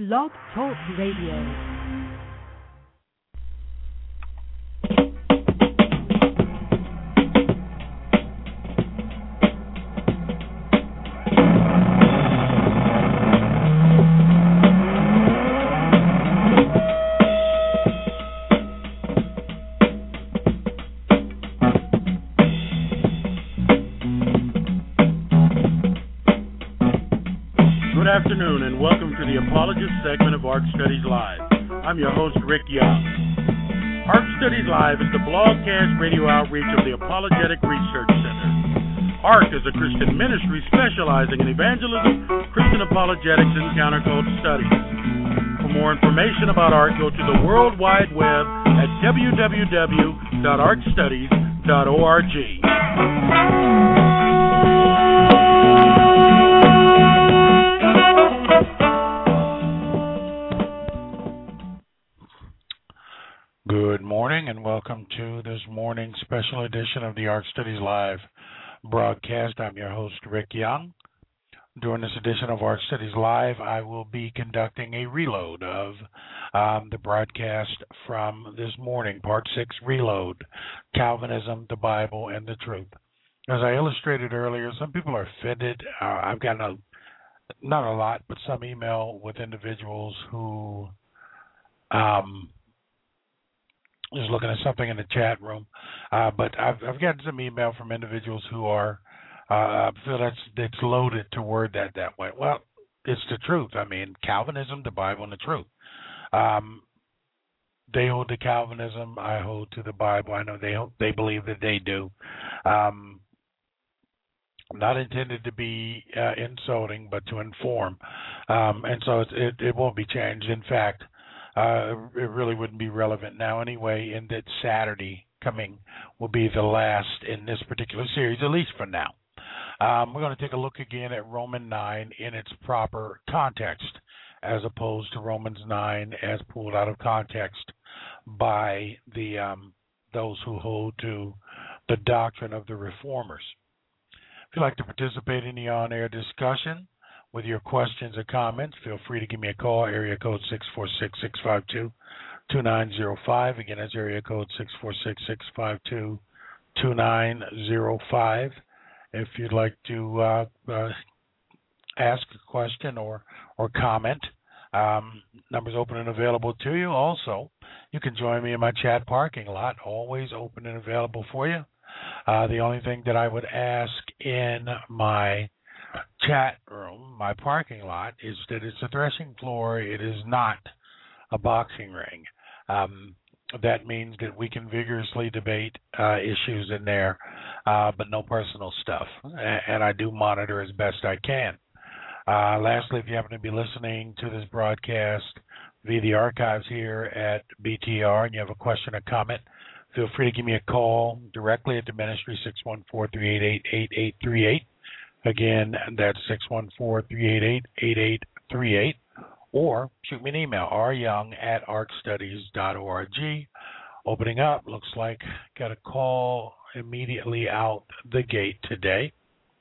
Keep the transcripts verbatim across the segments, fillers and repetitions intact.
Blog Talk Radio. Good afternoon and welcome to the Apologist segment of ARC Studies Live. I'm your host, Rick Young. ARC Studies Live is the blogcast radio outreach of the Apologetic Research Center. ARC is a Christian ministry specializing in evangelism, Christian apologetics, and counterculture studies. For more information about ARC, go to the World Wide Web at w w w dot arc studies dot org. Good morning and welcome to this morning's special edition of the ARC Studies Live broadcast. I'm your host, Rick Young. During this edition of ARC Studies Live, I will be conducting a reload of um, the broadcast from this morning, Part six Reload, Calvinism, the Bible, and the Truth. As I illustrated earlier, some people are offended. Uh, I've gotten a, not a lot, but some email with individuals who... Um, Just looking at something in the chat room, uh, but I've, I've gotten some email from individuals who are uh, feel that's it's loaded to word that that way. Well, it's the truth. I mean, Calvinism, the Bible, and the truth. Um, they hold to Calvinism. I hold to the Bible. I know they they believe that they do. Um, not intended to be uh, insulting, but to inform, um, and so it, it it won't be changed. In fact. Uh, it really wouldn't be relevant now anyway, in that Saturday coming will be the last in this particular series, at least for now. Um, we're going to take a look again at Romans nine in its proper context, as opposed to Romans nine as pulled out of context by the um, those who hold to the doctrine of the Reformers. If you'd like to participate in the on-air discussion, with your questions or comments, feel free to give me a call, area code six four six, six five two, two nine zero five. Again, that's area code six four six, six five two, two nine zero five. If you'd like to uh, uh, ask a question or, or comment, um, number's open and available to you. Also, you can join me in my chat parking lot, always open and available for you. Uh, the only thing that I would ask in my chat room, my parking lot, is that it's a threshing floor. It is not a boxing ring. Um, that means that we can vigorously debate uh, issues in there, uh, but no personal stuff. And I do monitor as best I can. Uh, lastly, if you happen to be listening to this broadcast via the archives here at B T R and you have a question or comment, feel free to give me a call directly at the ministry, six one four, three eight eight, eight eight three eight. Again, that's six one four, three eight eight, eight eight three eight, or shoot me an email, r young at arc studies dot org. Opening up, looks like got a call immediately out the gate today.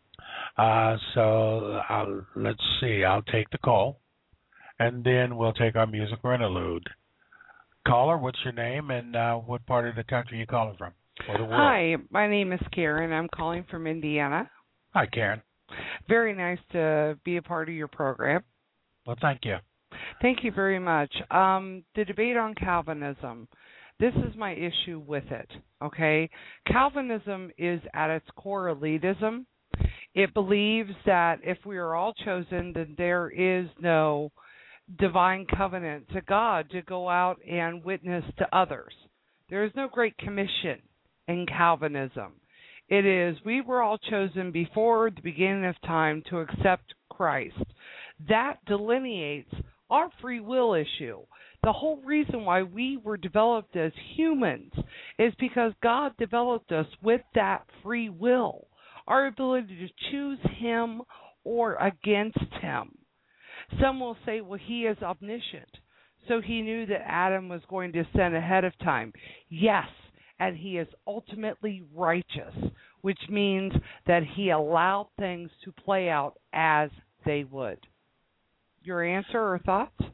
Uh, so I'll, let's see, I'll take the call, and then we'll take our musical interlude. Caller, what's your name, and uh, what part of the country are you calling from, or the world? Hi, my name is Karen. I'm calling from Indiana. Hi, Karen. Very nice to be a part of your program. Well, thank you. Thank you very much. Um, the debate on Calvinism, this is my issue with it, okay? Calvinism is at its core elitism. It believes that if we are all chosen, then there is no divine covenant to God to go out and witness to others. There is no great commission in Calvinism. It is, we were all chosen before the beginning of time to accept Christ. That delineates our free will issue. The whole reason why we were developed as humans is because God developed us with that free will, our ability to choose Him or against Him. Some will say, well, He is omniscient, so He knew that Adam was going to sin ahead of time. Yes, and He is ultimately righteous, which means that He allowed things to play out as they would. Your answer or thoughts?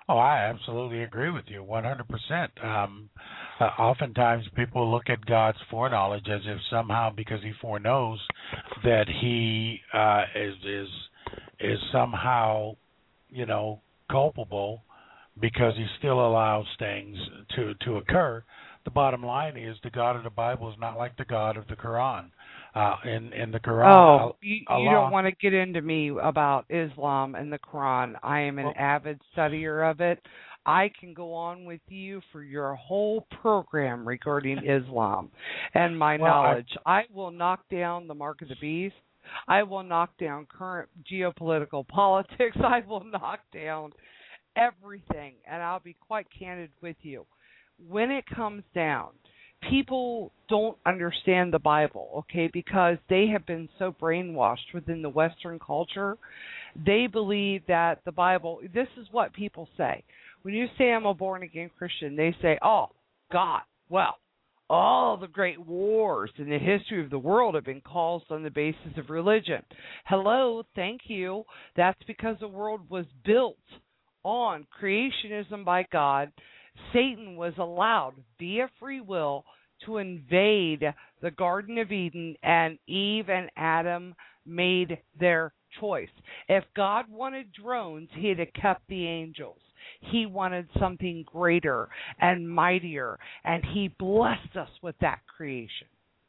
Oh, I absolutely agree with you, one hundred percent. Um, uh, oftentimes, people look at God's foreknowledge as if somehow, because He foreknows, that He uh, is is is somehow, you know, culpable because He still allows things to to occur. The bottom line is the God of the Bible is not like the God of the Quran. Uh, in in the Quran, Oh, you, you don't Allah. want to get into me about Islam and the Quran. I am an Well, avid studier of it. I can go on with you for your whole program regarding Islam and my well, I knowledge. I will knock down the mark of the beast. I will knock down current geopolitical politics. I will knock down everything, and I'll be quite candid with you. When it comes down, people don't understand the Bible, okay, because they have been so brainwashed within the Western culture. They believe that the Bible, this is what people say. When you say I'm a born again Christian, they say, oh, God, well, all the great wars in the history of the world have been caused on the basis of religion. Hello, thank you. That's because the world was built on creationism by God. Satan was allowed via free will to invade the Garden of Eden, and Eve and Adam made their choice. If God wanted drones, he'd have kept the angels. He wanted something greater and mightier, and he blessed us with that creation.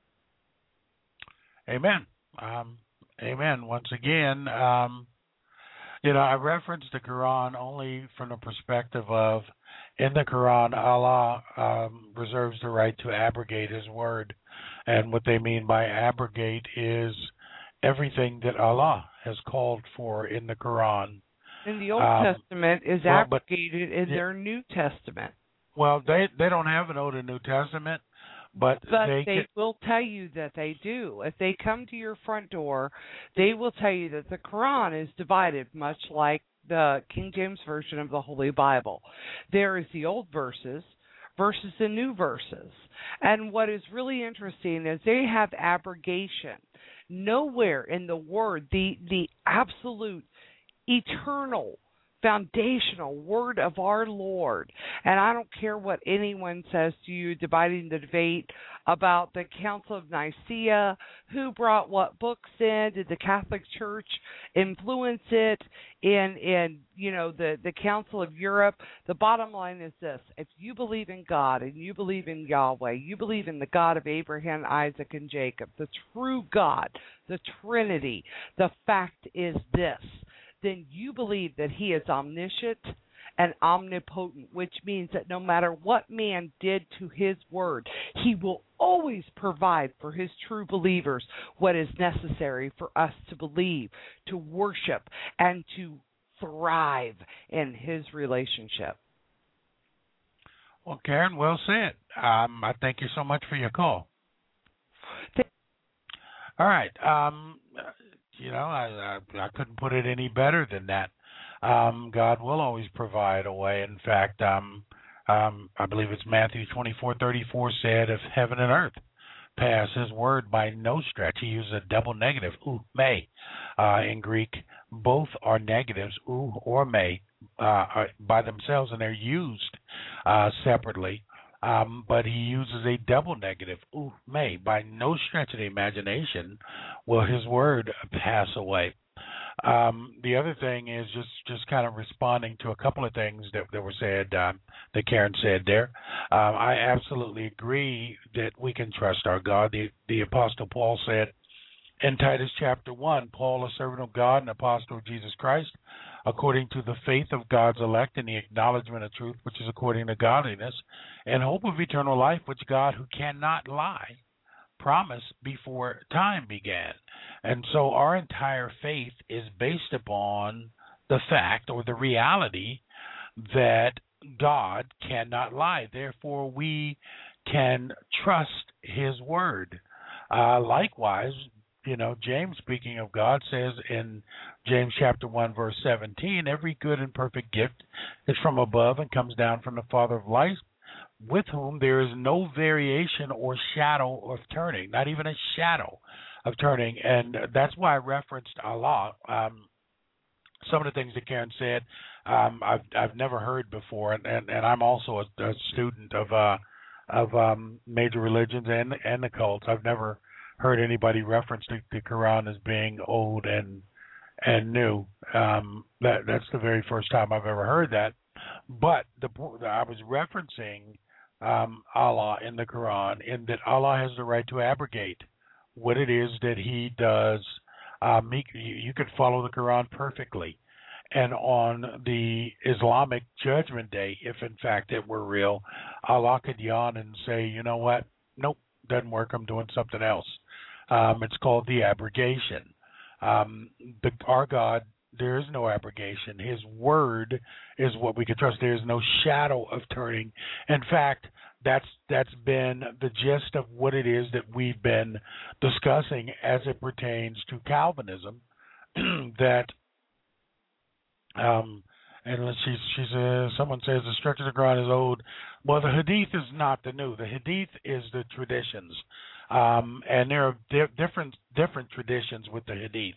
Amen. Um, amen. Once again, um, you know, I referenced the Quran only from the perspective of, in the Quran, Allah um, reserves the right to abrogate His word. And what they mean by abrogate is everything that Allah has called for in the Quran. And the Old Um, Testament is well, but abrogated in yeah, their New Testament. well, they they don't have an Old and New Testament, but But they they can. will tell you that they do. If they come to your front door, they will tell you that the Quran is divided, much like the King James Version of the Holy Bible. There is the old verses versus the new verses. And what is really interesting is they have abrogation. Nowhere in the Word, the, the absolute eternal, foundational word of our Lord. And I don't care what anyone says to you, dividing the debate about the Council of Nicaea, who brought what books in, did the Catholic Church influence it in, in you know, the, the Council of Europe. The bottom line is this: if you believe in God and you believe in Yahweh, you believe in the God of Abraham, Isaac, and Jacob, the true God, the Trinity, the fact is this: then you believe that he is omniscient and omnipotent, which means that no matter what man did to his word, he will always provide for his true believers what is necessary for us to believe, to worship, and to thrive in his relationship. Well, Karen, well said. Um, I thank you so much for your call. All right. Um, you know, I, I I couldn't put it any better than that. Um, God will always provide a way. In fact, um, um, I believe it's Matthew twenty-four thirty-four said, "If heaven and earth pass His word by no stretch," He uses a double negative, ou, may. Uh, in Greek, both are negatives, ou or may, uh, are by themselves, and they're used uh, separately. Um, but He uses a double negative, ou, may. By no stretch of the imagination will His word pass away. Um, the other thing is just, just kind of responding to a couple of things that, that were said, um, that Karen said there. Um, I absolutely agree that we can trust our God. The, the Apostle Paul said in Titus chapter one, Paul, a servant of God and apostle of Jesus Christ, according to the faith of God's elect and the acknowledgement of truth, which is according to godliness, and hope of eternal life, which God, who cannot lie, promised before time began. And so our entire faith is based upon the fact or the reality that God cannot lie. Therefore, we can trust His word. Uh, likewise, you know, James, speaking of God, says in James chapter one, verse seventeen, every good and perfect gift is from above and comes down from the Father of lights, with whom there is no variation or shadow of turning, not even a shadow of turning. And that's why I referenced Allah. Um, some of the things that Karen said, um, I've I've never heard before, and, and, and I'm also a, a student of uh, of um, major religions and and the cults. I've never heard anybody reference the, the Quran as being old and and new. Um, that that's the very first time I've ever heard that. But the I was referencing um, Allah in the Quran, in that Allah has the right to abrogate what it is that He does. Um, he, you could follow the Quran perfectly, and on the Islamic Judgment Day, if in fact it were real, Allah could yawn and say, "You know what? Nope, doesn't work. I'm doing something else." Um, it's called the abrogation. Um, the, our God, there is no abrogation. His word is what we can trust. There is no shadow of turning. In fact, that's that's been the gist of what it is that we've been discussing as it pertains to Calvinism. that um, and she's she's uh, someone says the structure of the Quran is old. Well, the Hadith is not the new. The Hadith is the traditions. Um, and there are di- different different traditions with the Hadith,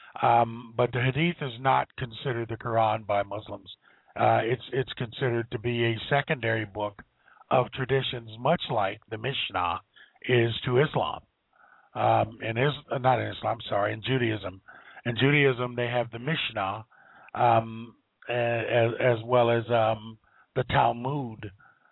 um, but the Hadith is not considered the Quran by Muslims. Uh, it's it's considered to be a secondary book of traditions, much like the Mishnah is to Islam. Um, and is uh, not in Islam, sorry, in Judaism. In Judaism, they have the Mishnah um, as, as well as um, the Talmud,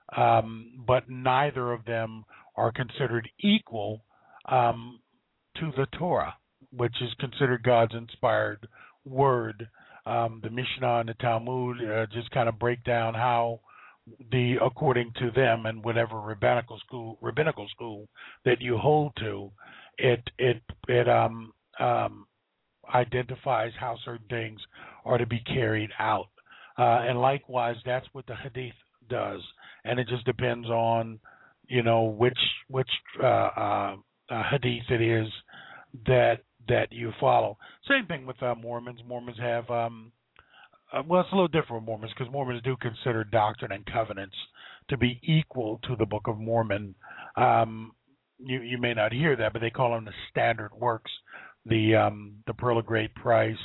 um, but neither of them are considered equal um, to the Torah, which is considered God's inspired word. Um, the Mishnah and the Talmud uh, just kind of break down how the, according to them and whatever rabbinical school, rabbinical school that you hold to, it it it um um identifies how certain things are to be carried out, uh, and likewise that's what the Hadith does, and it just depends on, you know, which which uh, uh, uh, hadith it is that that you follow. Same thing with uh, Mormons. Mormons have um, uh, well, it's a little different with Mormons because Mormons do consider Doctrine and Covenants to be equal to the Book of Mormon. Um, you you may not hear that, but they call them the standard works, the um, the Pearl of Great Price,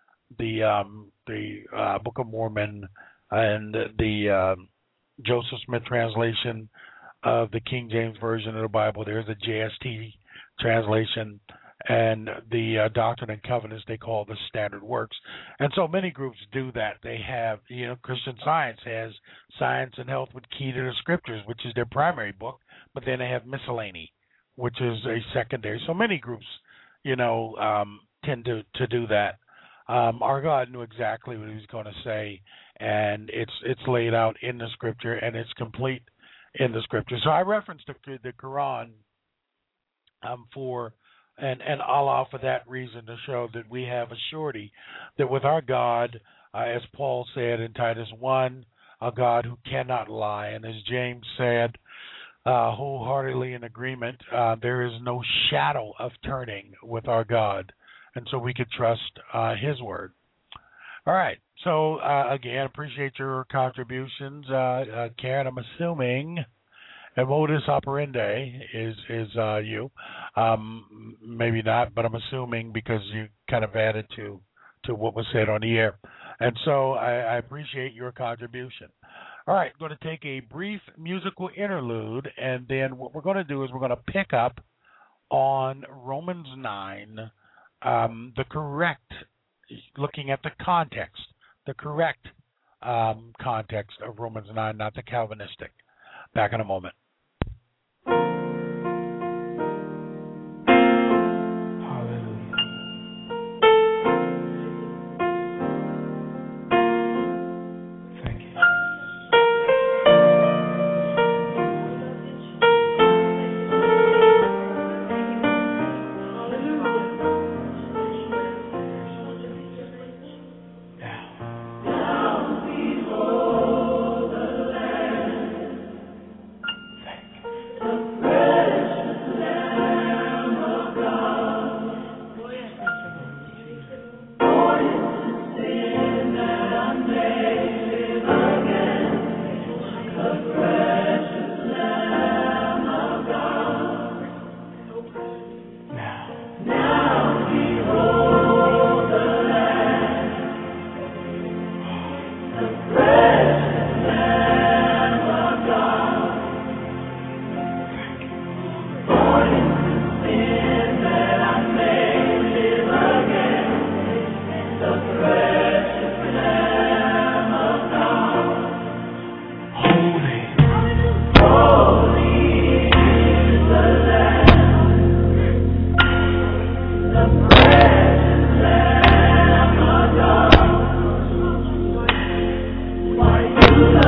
the um, the uh, Book of Mormon, and the uh, Joseph Smith translation of the King James Version of the Bible. There's a J S T translation, and the uh, Doctrine and Covenants they call the Standard Works. And so many groups do that. They have, you know, Christian Science has Science and Health with Key to the Scriptures, which is their primary book, but then they have Miscellany, which is a secondary. So many groups, you know, um, tend to, to do that. Um, our God knew exactly what He was going to say, and it's it's laid out in the Scripture, and it's complete in the Scripture. So I referenced the, the Quran um, for and, and Allah for that reason, to show that we have a surety that with our God, uh, as Paul said in Titus one, a God who cannot lie, and as James said, uh, wholeheartedly in agreement, uh, there is no shadow of turning with our God, and so we could trust uh, His word. All right. So, uh, again, appreciate your contributions. Uh, uh, Karen, I'm assuming, and modus operandi is is uh, you. Um, maybe not, but I'm assuming because you kind of added to, to what was said on the air. And so I, I appreciate your contribution. All right, I'm going to take a brief musical interlude, and then what we're going to do is we're going to pick up on Romans nine, um, the correct, looking at the context, the correct um, context of Romans nine, not the Calvinistic. Back in a moment.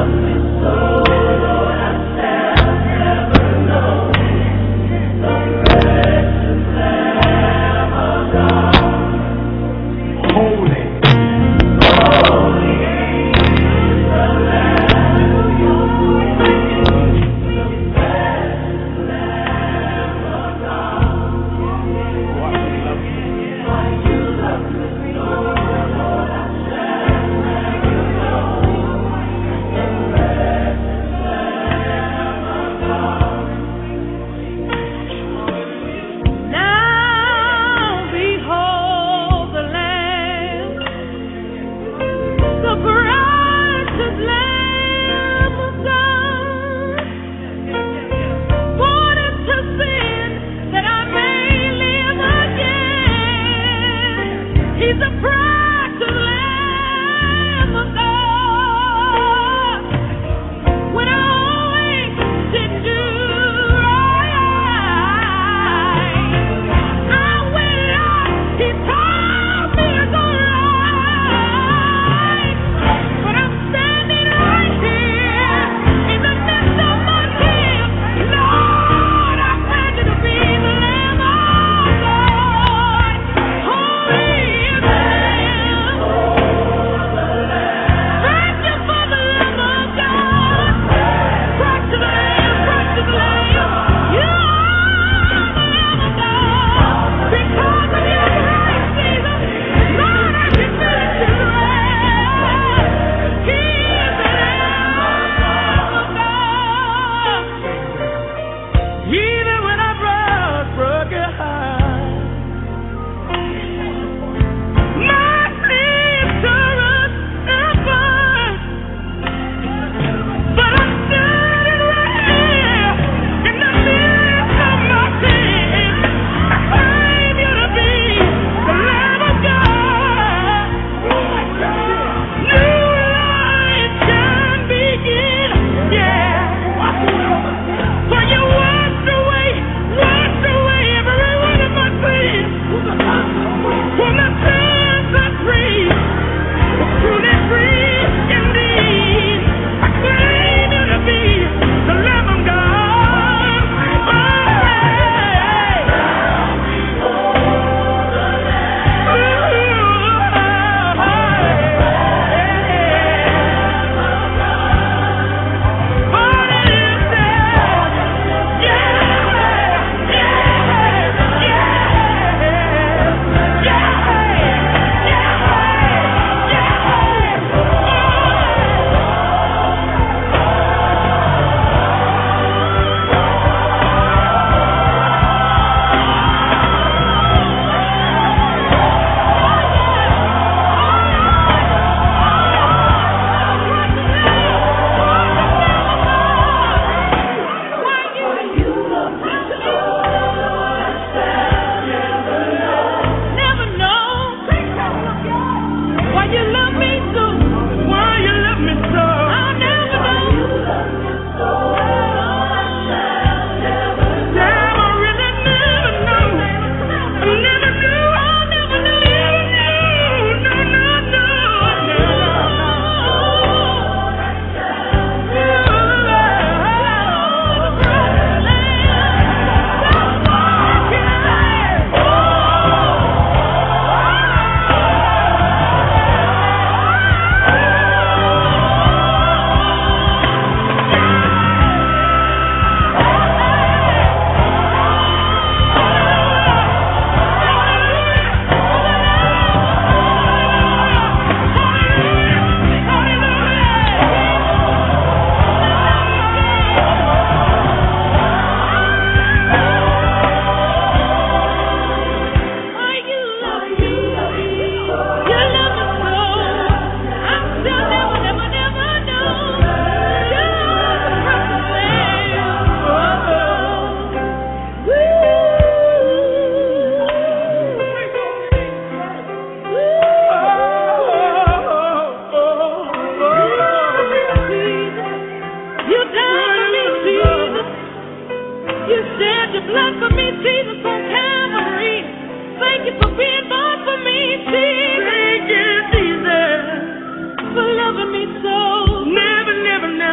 Never, never,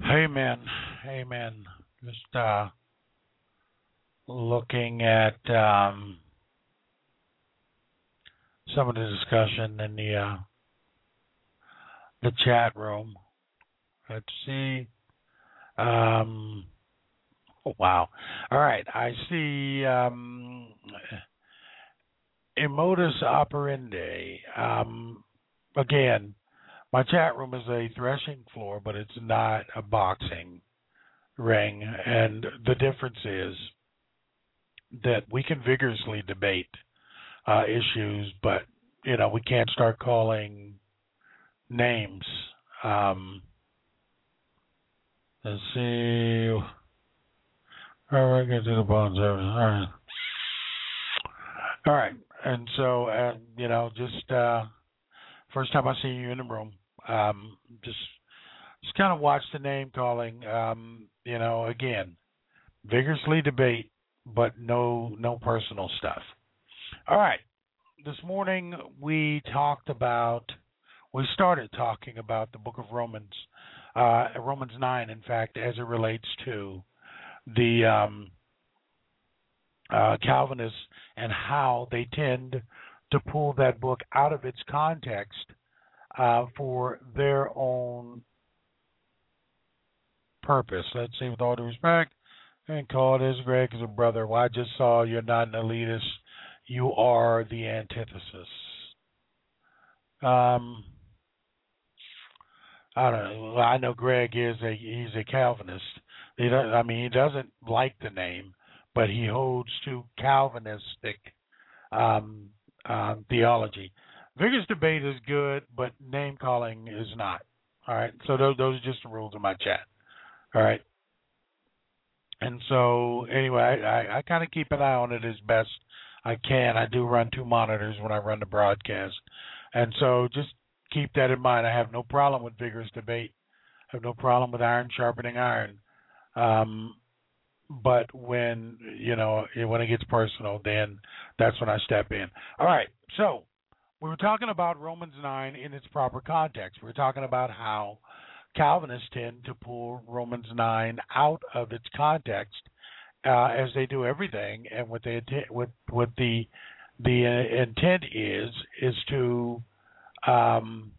Amen. Amen. Just uh, looking at um, some of the discussion in the uh, the chat room. Let's see. Um, oh, wow. All right. I see um, Modus operandi. Um, again, my chat room is a threshing floor, but it's not a boxing ring. And the difference is that we can vigorously debate uh, issues, but, you know, we can't start calling names. Um, let's see. All right, get to the bones of it. All right. All right. And so, uh, you know, just uh, first time I see you in the room, um, just just kind of watch the name calling. Um, you know, again, vigorously debate, but no no personal stuff. All right. This morning we talked about, we started talking about the book of Romans, uh, Romans nine, in fact, as it relates to the um, uh, Calvinists and how they tend to pull that book out of its context uh, for their own purpose. Let's see, with all due respect, and call this Greg as a brother. Well, I just saw you're not an elitist. You are the antithesis. Um, I don't know. I know Greg is a he's a Calvinist. He does, I mean, he doesn't like the name, but he holds to Calvinistic um, uh, theology. Vigorous debate is good, but name calling is not. All right. So those those are just the rules of my chat. All right. And so anyway, I, I, I kind of keep an eye on it as best I can. I do run two monitors when I run the broadcast, and so just keep that in mind. I have no problem with vigorous debate. I have no problem with iron sharpening iron. Um, but when, you know, when it gets personal, then that's when I step in. All right. So we were talking about Romans nine in its proper context. We were talking about how Calvinists tend to pull Romans nine out of its context, uh, as they do everything, and what they what what the the uh, intent is is to um,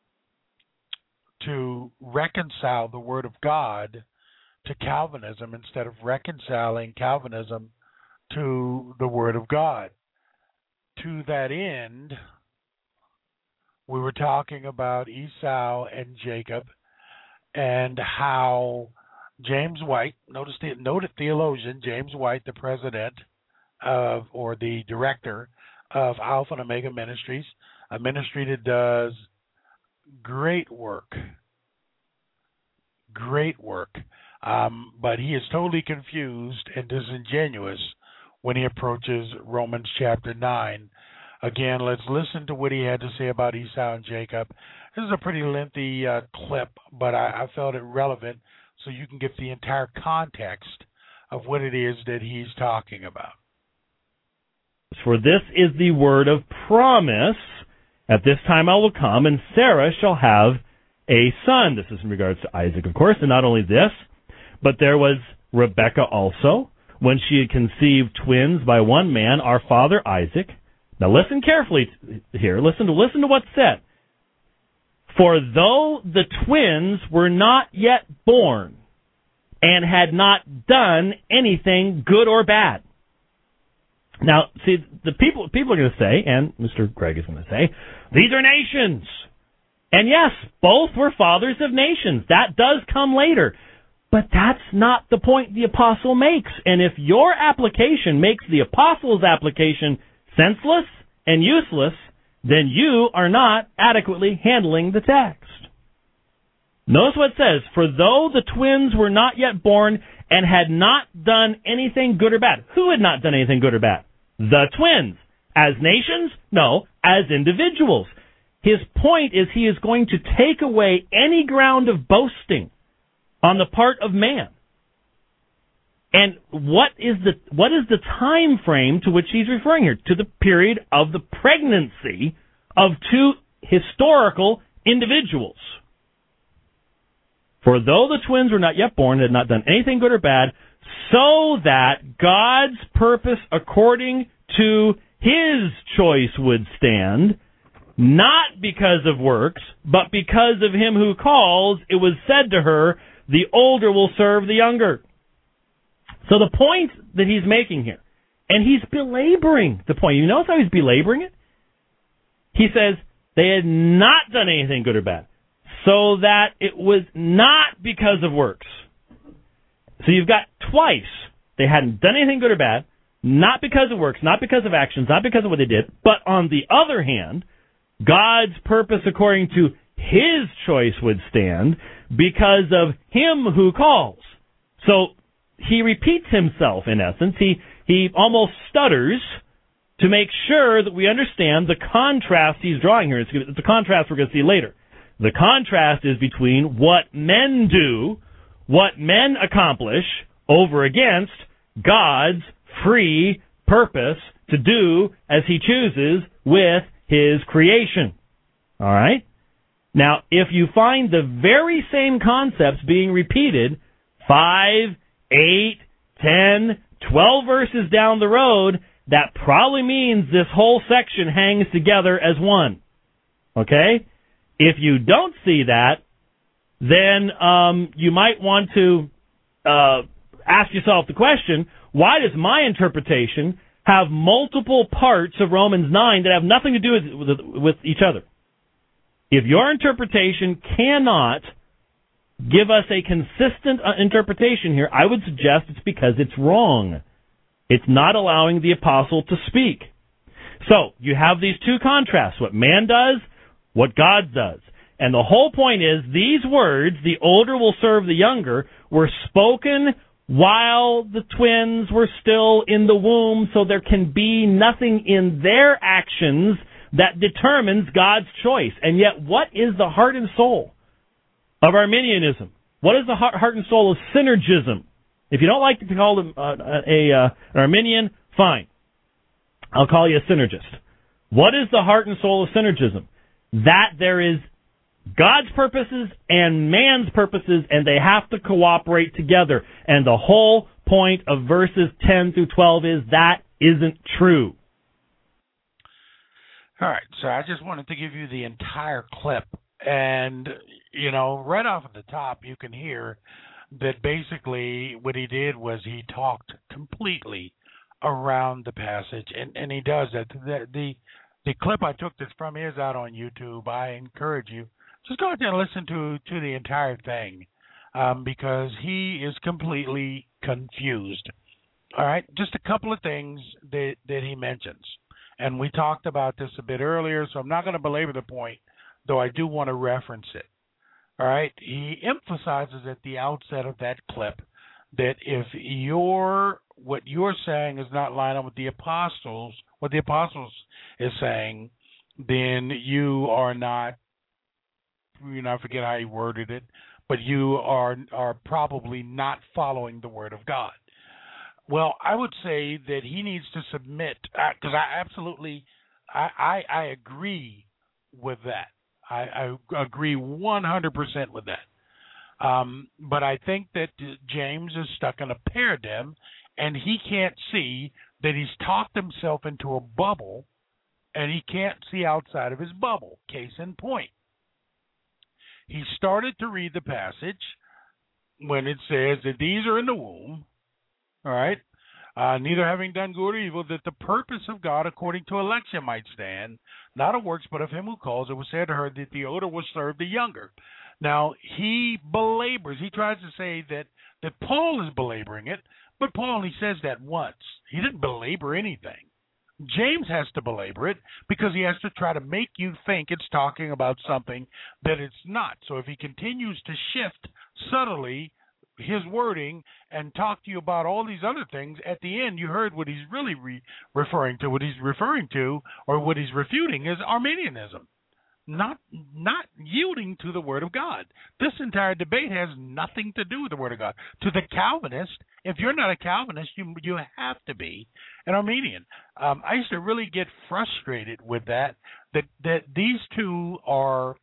to reconcile the Word of God to Calvinism instead of reconciling Calvinism to the Word of God. To that end, we were talking about Esau and Jacob and how James White, notice the noted theologian James White, the president of or the director of Alpha and Omega Ministries, a ministry that does great work, great work. Um, but he is totally confused and disingenuous when he approaches Romans chapter nine. Again, let's listen to what he had to say about Esau and Jacob. This is a pretty lengthy uh, clip, but I, I felt it relevant so you can get the entire context of what it is that he's talking about. For this is the word of promise. At this time I will come, and Sarah shall have a son. This is in regards to Isaac, of course, and not only this, but there was Rebekah also, when she had conceived twins by one man, our father Isaac. Now listen carefully here. Listen to listen to what's said. For though the twins were not yet born and had not done anything good or bad. Now, see, the people people are going to say, and Mister Greg is going to say, these are nations. And yes, both were fathers of nations. That does come later. But that's not the point the apostle makes. And if your application makes the apostle's application senseless and useless, then you are not adequately handling the text. Notice what it says, for though the twins were not yet born and had not done anything good or bad. Who had not done anything good or bad? The twins. As nations? No, as individuals. His point is he is going to take away any ground of boasting on the part of man. And what is the what is the time frame to which he's referring here? To the period of the pregnancy of two historical individuals. For though the twins were not yet born, had not done anything good or bad, so that God's purpose according to his choice would stand, not because of works, but because of him who calls, it was said to her, the older will serve the younger. So the point that he's making here, and he's belaboring the point. You notice how he's belaboring it? He says they had not done anything good or bad, so that it was not because of works. So you've got twice. They hadn't done anything good or bad, not because of works, not because of actions, not because of what they did, but on the other hand, God's purpose according to his choice would stand because of him who calls. So he repeats himself, in essence. He, he almost stutters to make sure that we understand the contrast he's drawing here. It's, it's a contrast we're going to see later. The contrast is between what men do, what men accomplish, over against God's free purpose to do as he chooses with his creation. All right? Now, if you find the very same concepts being repeated five, eight, ten, twelve verses down the road, that probably means this whole section hangs together as one. Okay? If you don't see that, then um, you might want to uh, ask yourself the question, why does my interpretation have multiple parts of Romans nine that have nothing to do with, with, with each other? If your interpretation cannot give us a consistent uh, interpretation here, I would suggest it's because it's wrong. It's not allowing the apostle to speak. So, you have these two contrasts, what man does, what God does. And the whole point is, these words, the older will serve the younger, were spoken while the twins were still in the womb, so there can be nothing in their actions that determines God's choice. And yet, what is the heart and soul of Arminianism? What is the heart and soul of synergism? If you don't like to be called a, a, a, an Arminian, fine. I'll call you a synergist. What is the heart and soul of synergism? That there is God's purposes and man's purposes, and they have to cooperate together. And the whole point of verses ten through twelve is that isn't true. All right, so I just wanted to give you the entire clip. And, you know, right off at the top, you can hear that basically what he did was he talked completely around the passage, and, and he does that. The, the the clip I took this from is out on YouTube. I encourage you, just go out there and listen to, to the entire thing, um, because he is completely confused. All right, just a couple of things that, that he mentions. And we talked about this a bit earlier, so I'm not going to belabor the point, though I do want to reference it. All right, he emphasizes at the outset of that clip that if you're, what you're saying is not lining up with the apostles, what the apostles is saying, then you are not, you know, I forget how he worded it, but you are are probably not following the word of God. Well, I would say that he needs to submit, because I absolutely, I, I, I agree with that. I, I agree one hundred percent with that. Um, but I think that James is stuck in a paradigm, and he can't see that he's talked himself into a bubble, and he can't see outside of his bubble. Case in point. He started to read the passage when it says that these are in the womb, all right, uh, neither having done good or evil, that the purpose of God according to election might stand, not of works, but of him who calls. It was said to her that the older will serve the younger. Now, he belabors, he tries to say that, that Paul is belaboring it, but Paul only says that once. He didn't belabor anything. James has to belabor it because he has to try to make you think it's talking about something that it's not. So if he continues to shift subtly his wording and talk to you about all these other things, at the end you heard what he's really re- referring to. What he's referring to, or what he's refuting, is Arminianism, not not yielding to the Word of God. This entire debate has nothing to do with the Word of God. To the Calvinist, if you're not a Calvinist, you you have to be an Arminian. Um, I used to really get frustrated with that, that that these two are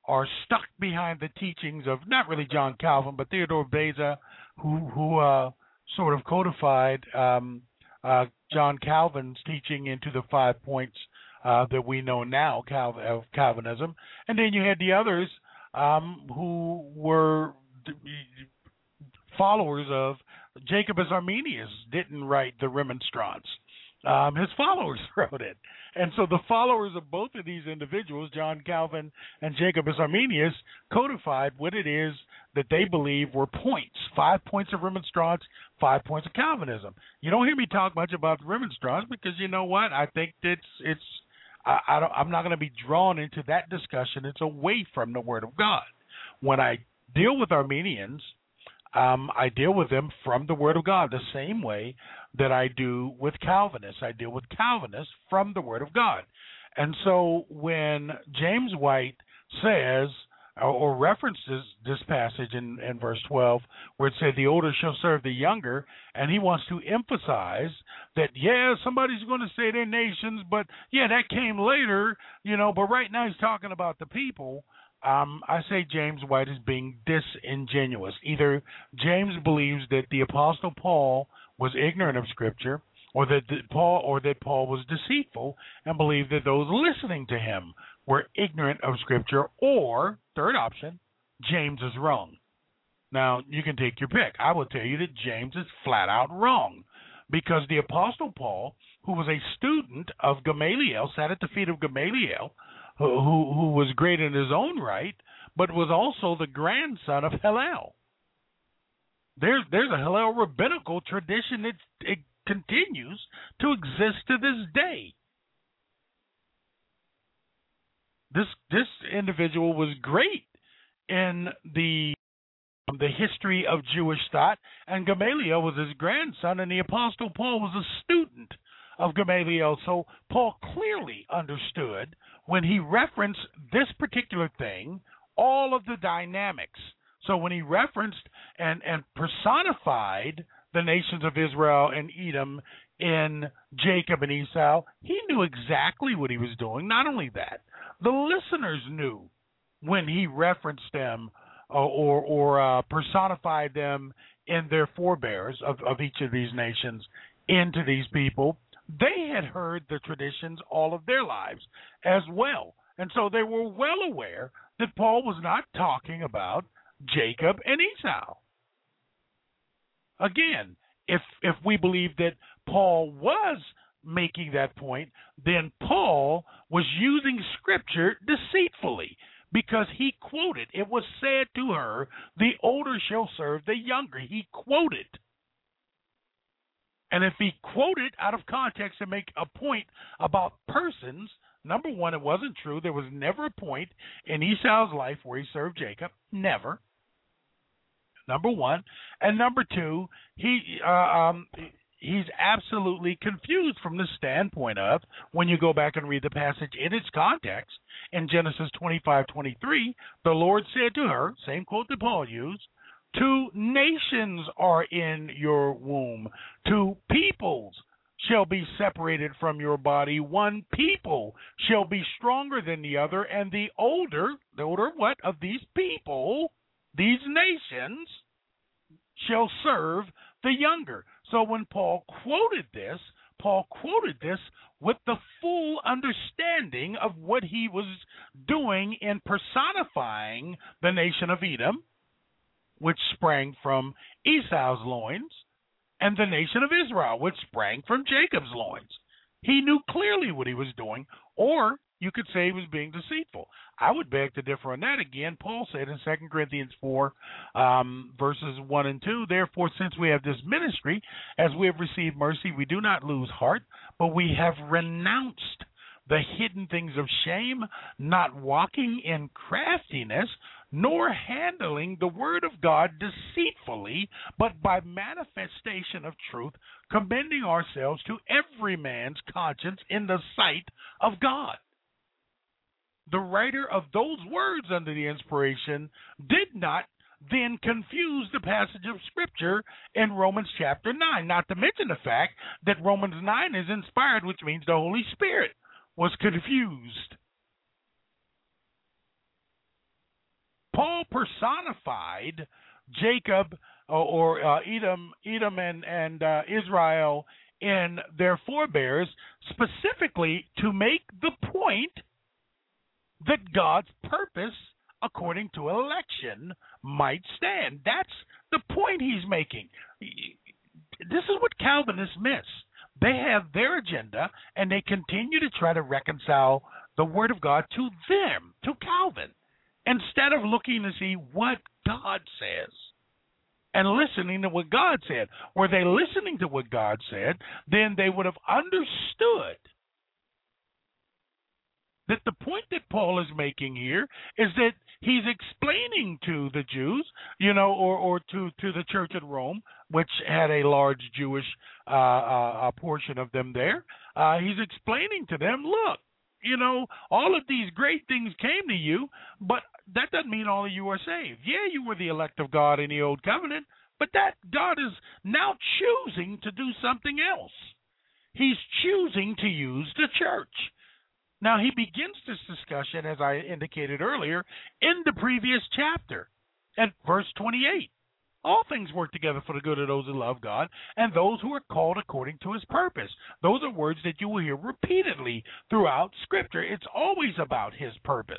are stuck behind the teachings of not really John Calvin, but Theodore Beza, who who uh, sort of codified um, uh, John Calvin's teaching into the five points uh, that we know now Cal- of Calvinism. And then you had the others um, who were followers of Jacobus Arminius, didn't write the Remonstrance. Um, his followers wrote it. And so the followers of both of these individuals, John Calvin and Jacobus Arminius, codified what it is that they believe were points, five points of Remonstrance, five points of Calvinism. You don't hear me talk much about the Remonstrance because you know what? I think it's it's I, I don't, I'm not going to be drawn into that discussion. It's away from the Word of God. When I deal with Arminians, Um, I deal with them from the Word of God the same way that I do with Calvinists. I deal with Calvinists from the Word of God. And so when James White says or, or references this passage in, in verse twelve where it said the older shall serve the younger, and he wants to emphasize that, yeah, somebody's going to say they're nations, but, yeah, that came later, you know, but right now he's talking about the people. Um, I say James White is being disingenuous. Either James believes that the Apostle Paul was ignorant of Scripture, or that the, Paul, or that Paul was deceitful and believed that those listening to him were ignorant of Scripture, or third option, James is wrong. Now you can take your pick. I will tell you that James is flat out wrong, because the Apostle Paul, who was a student of Gamaliel, sat at the feet of Gamaliel, Who, who who was great in his own right, but was also the grandson of Hillel. There's there's a Hillel rabbinical tradition that it continues to exist to this day. This this individual was great in the um, the history of Jewish thought, and Gamaliel was his grandson, and the Apostle Paul was a student of Gamaliel. So Paul clearly understood when he referenced this particular thing, all of the dynamics. So when he referenced and, and personified the nations of Israel and Edom in Jacob and Esau, he knew exactly what he was doing. Not only that, the listeners knew when he referenced them uh, or, or uh, personified them in their forebears of, of each of these nations into these people. They had heard the traditions all of their lives as well. And so they were well aware that Paul was not talking about Jacob and Esau. Again, if if we believe that Paul was making that point, then Paul was using Scripture deceitfully, because he quoted, it was said to her, the older shall serve the younger. He quoted. And if he quoted out of context and make a point about persons, number one, it wasn't true. There was never a point in Esau's life where he served Jacob. Never. Number one. And number two, he uh, um, he's absolutely confused from the standpoint of, when you go back and read the passage in its context, in Genesis twenty-five twenty-three, the Lord said to her, same quote that Paul used, two nations are in your womb. Two peoples shall be separated from your body. One people shall be stronger than the other, and the older, the older what? Of these people, these nations, shall serve the younger. So when Paul quoted this, Paul quoted this with the full understanding of what he was doing in personifying the nation of Edom, which sprang from Esau's loins, and the nation of Israel, which sprang from Jacob's loins. He knew clearly what he was doing, or you could say he was being deceitful. I would beg to differ on that. Again, Paul said in Second Corinthians four, um, verses one and two, therefore, since we have this ministry, as we have received mercy, we do not lose heart, but we have renounced the hidden things of shame, not walking in craftiness, nor handling the word of God deceitfully, but by manifestation of truth, commending ourselves to every man's conscience in the sight of God. The writer of those words under the inspiration did not then confuse the passage of Scripture in Romans chapter nine, not to mention the fact that Romans nine is inspired, which means the Holy Spirit was confused. Paul personified Jacob or, or uh, Edom, Edom and, and uh, Israel in their forebears specifically to make the point that God's purpose according to election might stand. That's the point he's making. This is what Calvinists miss. They have their agenda, and they continue to try to reconcile the Word of God to them, to Calvin, instead of looking to see what God says and listening to what God said. Were they listening to what God said, then they would have understood that the point that Paul is making here is that he's explaining to the Jews, you know, or, or to, to the church at Rome, which had a large Jewish uh, uh, portion of them there. Uh, he's explaining to them, look, you know, all of these great things came to you, but that doesn't mean all of you are saved. Yeah, you were the elect of God in the Old Covenant, but that God is now choosing to do something else. He's choosing to use the church. Now, he begins this discussion, as I indicated earlier, in the previous chapter, at verse twenty-eight. All things work together for the good of those who love God and those who are called according to his purpose. Those are words that you will hear repeatedly throughout Scripture. It's always about his purpose.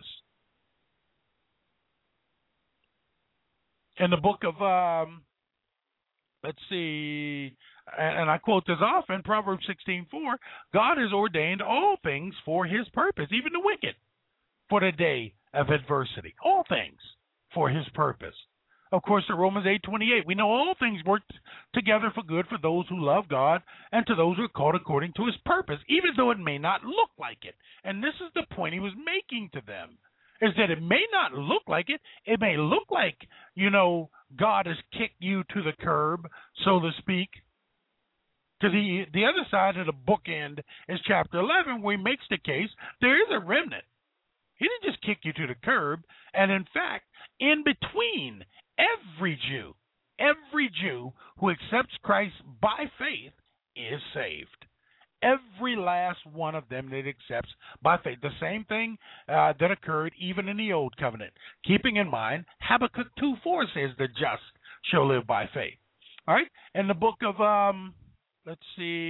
In the book of, um, let's see, and I quote this often, Proverbs sixteen four, God has ordained all things for his purpose, even the wicked, for the day of adversity. All things for his purpose. Of course, in Romans eight twenty-eight, we know all things work together for good for those who love God and to those who are called according to his purpose, even though it may not look like it. And this is the point he was making to them, is that it may not look like it. It may look like, you know, God has kicked you to the curb, so to speak. Because the, the other side of the bookend is chapter eleven, where he makes the case there is a remnant. He didn't just kick you to the curb. And in fact, in between, every Jew, every Jew who accepts Christ by faith is saved. Every last one of them that accepts by faith. The same thing uh, that occurred even in the Old Covenant. Keeping in mind, Habakkuk two four says the just shall live by faith. All right? In the book of, um, let's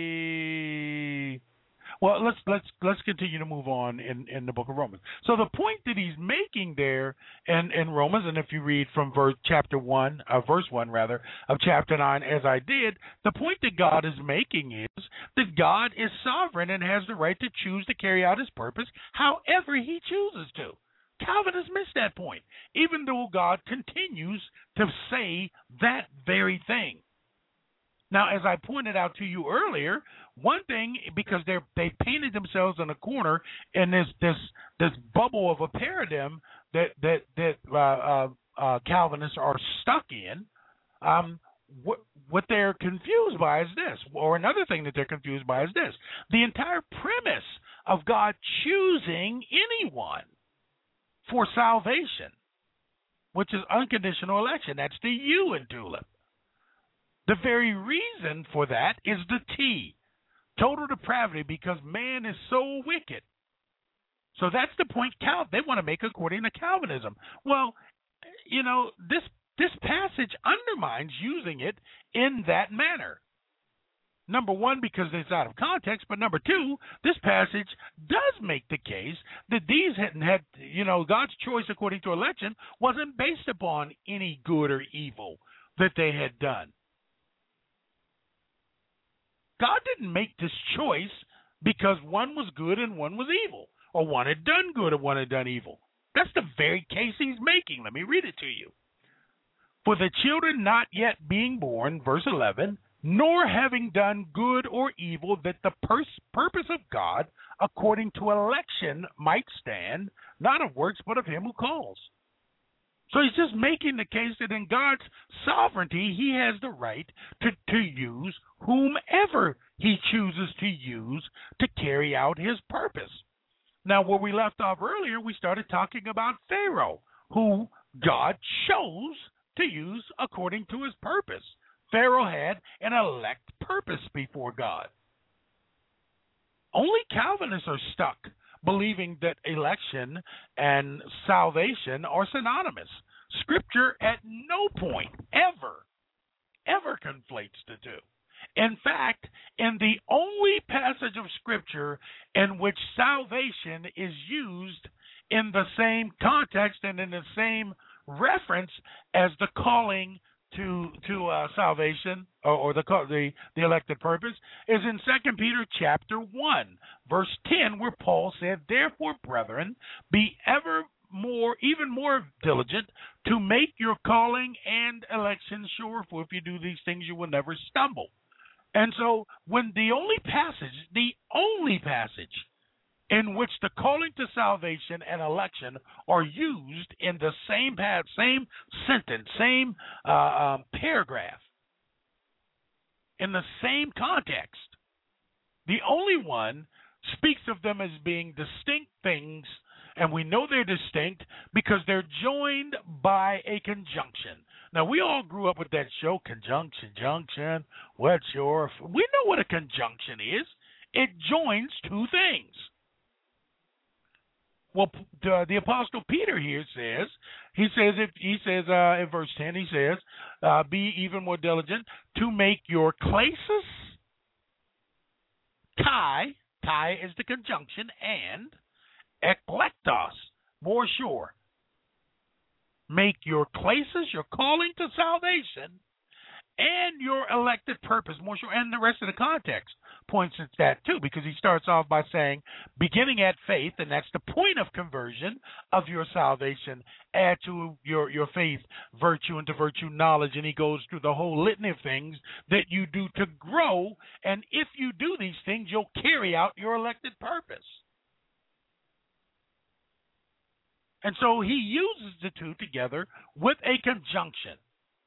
see... Well, let's let's let's continue to move on in, in the book of Romans. So the point that he's making there in, in Romans, and if you read from verse chapter one, uh, verse one rather, of chapter nine, as I did, the point that God is making is that God is sovereign and has the right to choose to carry out his purpose however he chooses to. Calvin has missed that point, even though God continues to say that very thing. Now, as I pointed out to you earlier, one thing, because they they painted themselves in a corner in this this this bubble of a paradigm that that that uh, uh, uh, Calvinists are stuck in, um, what what they're confused by is this, or another thing that they're confused by is this: the entire premise of God choosing anyone for salvation, which is unconditional election. That's the U in TULIP. The very reason for that is the T, total depravity, because man is so wicked. So that's the point Cal they want to make according to Calvinism. Well, you know, this this passage undermines using it in that manner. Number one, because it's out of context, but number two, this passage does make the case that these hadn't had, you know, God's choice according to election wasn't based upon any good or evil that they had done. God didn't make this choice because one was good and one was evil, or one had done good and one had done evil. That's the very case he's making. Let me read it to you. For the children not yet being born, verse eleven, nor having done good or evil, that the pers- purpose of God according to election might stand, not of works, but of him who calls. So he's just making the case that in God's sovereignty, he has the right to, to use whomever he chooses to use to carry out his purpose. Now, where we left off earlier, we started talking about Pharaoh, who God chose to use according to his purpose. Pharaoh had an elect purpose before God. Only Calvinists are stuck believing that election and salvation are synonymous. Scripture at no point ever, ever conflates the two. In fact, in the only passage of Scripture in which salvation is used in the same context and in the same reference as the calling to to uh, salvation or, or the, the the elected purpose is in Second Peter chapter one, verse ten, where Paul said, "Therefore, brethren, be ever more, even more diligent to make your calling and election sure, for if you do these things, you will never stumble." And so, when the only passage, the only passage in which the calling to salvation and election are used in the same path, same sentence, same uh, um, paragraph, in the same context, the only one speaks of them as being distinct things, and we know they're distinct because they're joined by a conjunction. Now, we all grew up with that show, Conjunction Junction, what's your... We know what a conjunction is. It joins two things. Well, the, the Apostle Peter here says, he says, if he says uh, in verse ten, he says, uh, be even more diligent to make your klesis, kai, kai is the conjunction, and eklektos, more sure. Make your klesis, your calling to salvation, and your elected purpose more sure. And the rest of the context points at that too, because he starts off by saying, beginning at faith, and that's the point of conversion of your salvation, add to your, your faith virtue, and to virtue knowledge, and he goes through the whole litany of things that you do to grow, and if you do these things, you'll carry out your elected purpose. And so he uses the two together with a conjunction.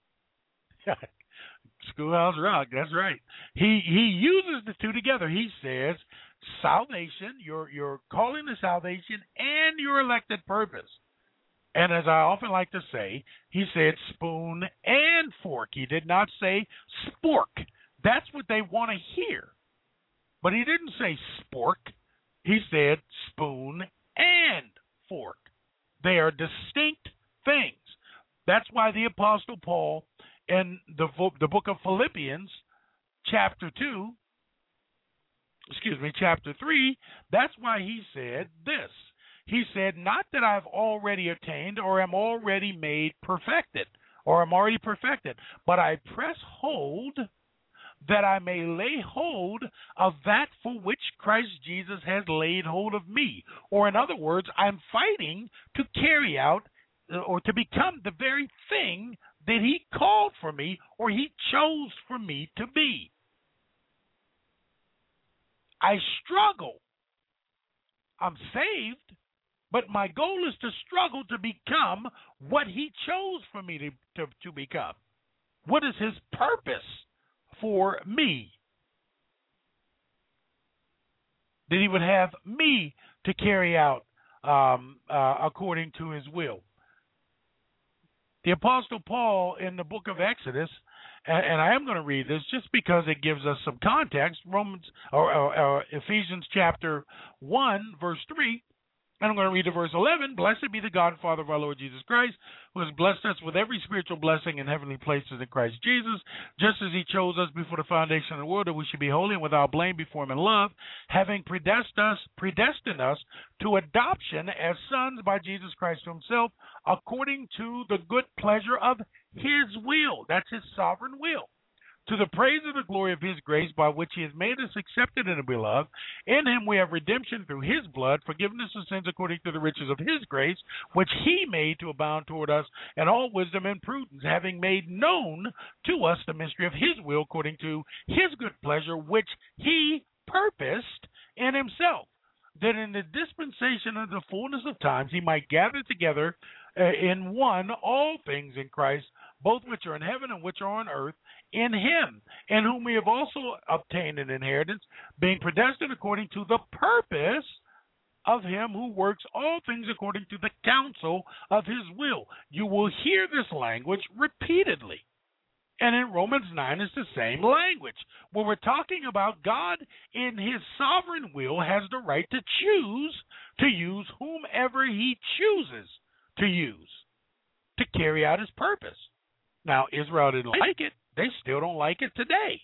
Schoolhouse Rock, that's right. He he uses the two together. He says salvation, your your calling to salvation, and your elected purpose. And as I often like to say, he said spoon and fork. He did not say spork. That's what they want to hear. But he didn't say spork. He said spoon and fork. They are distinct things. That's why the Apostle Paul in the the book of Philippians, chapter two, excuse me, chapter three, that's why he said this. He said, not that I've already attained or am already made perfected, or am already perfected, but I press hold that I may lay hold of that for which Christ Jesus has laid hold of me. Or in other words, I'm fighting to carry out or to become the very thing that he called for me or he chose for me to be. I struggle. I'm saved, but my goal is to struggle to become what he chose for me to, to, to become. What is his purpose for me? That he would have me to carry out um, uh, according to his will. The Apostle Paul in the book of Exodus, and, and I am going to read this just because it gives us some context, Romans or, or, or Ephesians chapter one, verse three, and I'm going to read to verse eleven. Blessed be the God and Father of our Lord Jesus Christ, who has blessed us with every spiritual blessing in heavenly places in Christ Jesus, just as he chose us before the foundation of the world, that we should be holy and without blame before him in love, having predestined us, predestined us to adoption as sons by Jesus Christ to himself, according to the good pleasure of his will. That's his sovereign will. To the praise of the glory of his grace, by which he has made us accepted in the beloved. In him we have redemption through his blood, forgiveness of sins according to the riches of his grace, which he made to abound toward us in all wisdom and prudence, having made known to us the mystery of his will according to his good pleasure, which he purposed in himself, that in the dispensation of the fullness of times he might gather together uh, in one all things in Christ, both which are in heaven and which are on earth, in him, in whom we have also obtained an inheritance, being predestined according to the purpose of him who works all things according to the counsel of his will. You will hear this language repeatedly. And in Romans nine, it's the same language. When we're talking about God in his sovereign will has the right to choose to use whomever he chooses to use to carry out his purpose. Now, Israel didn't like it. They still don't like it today.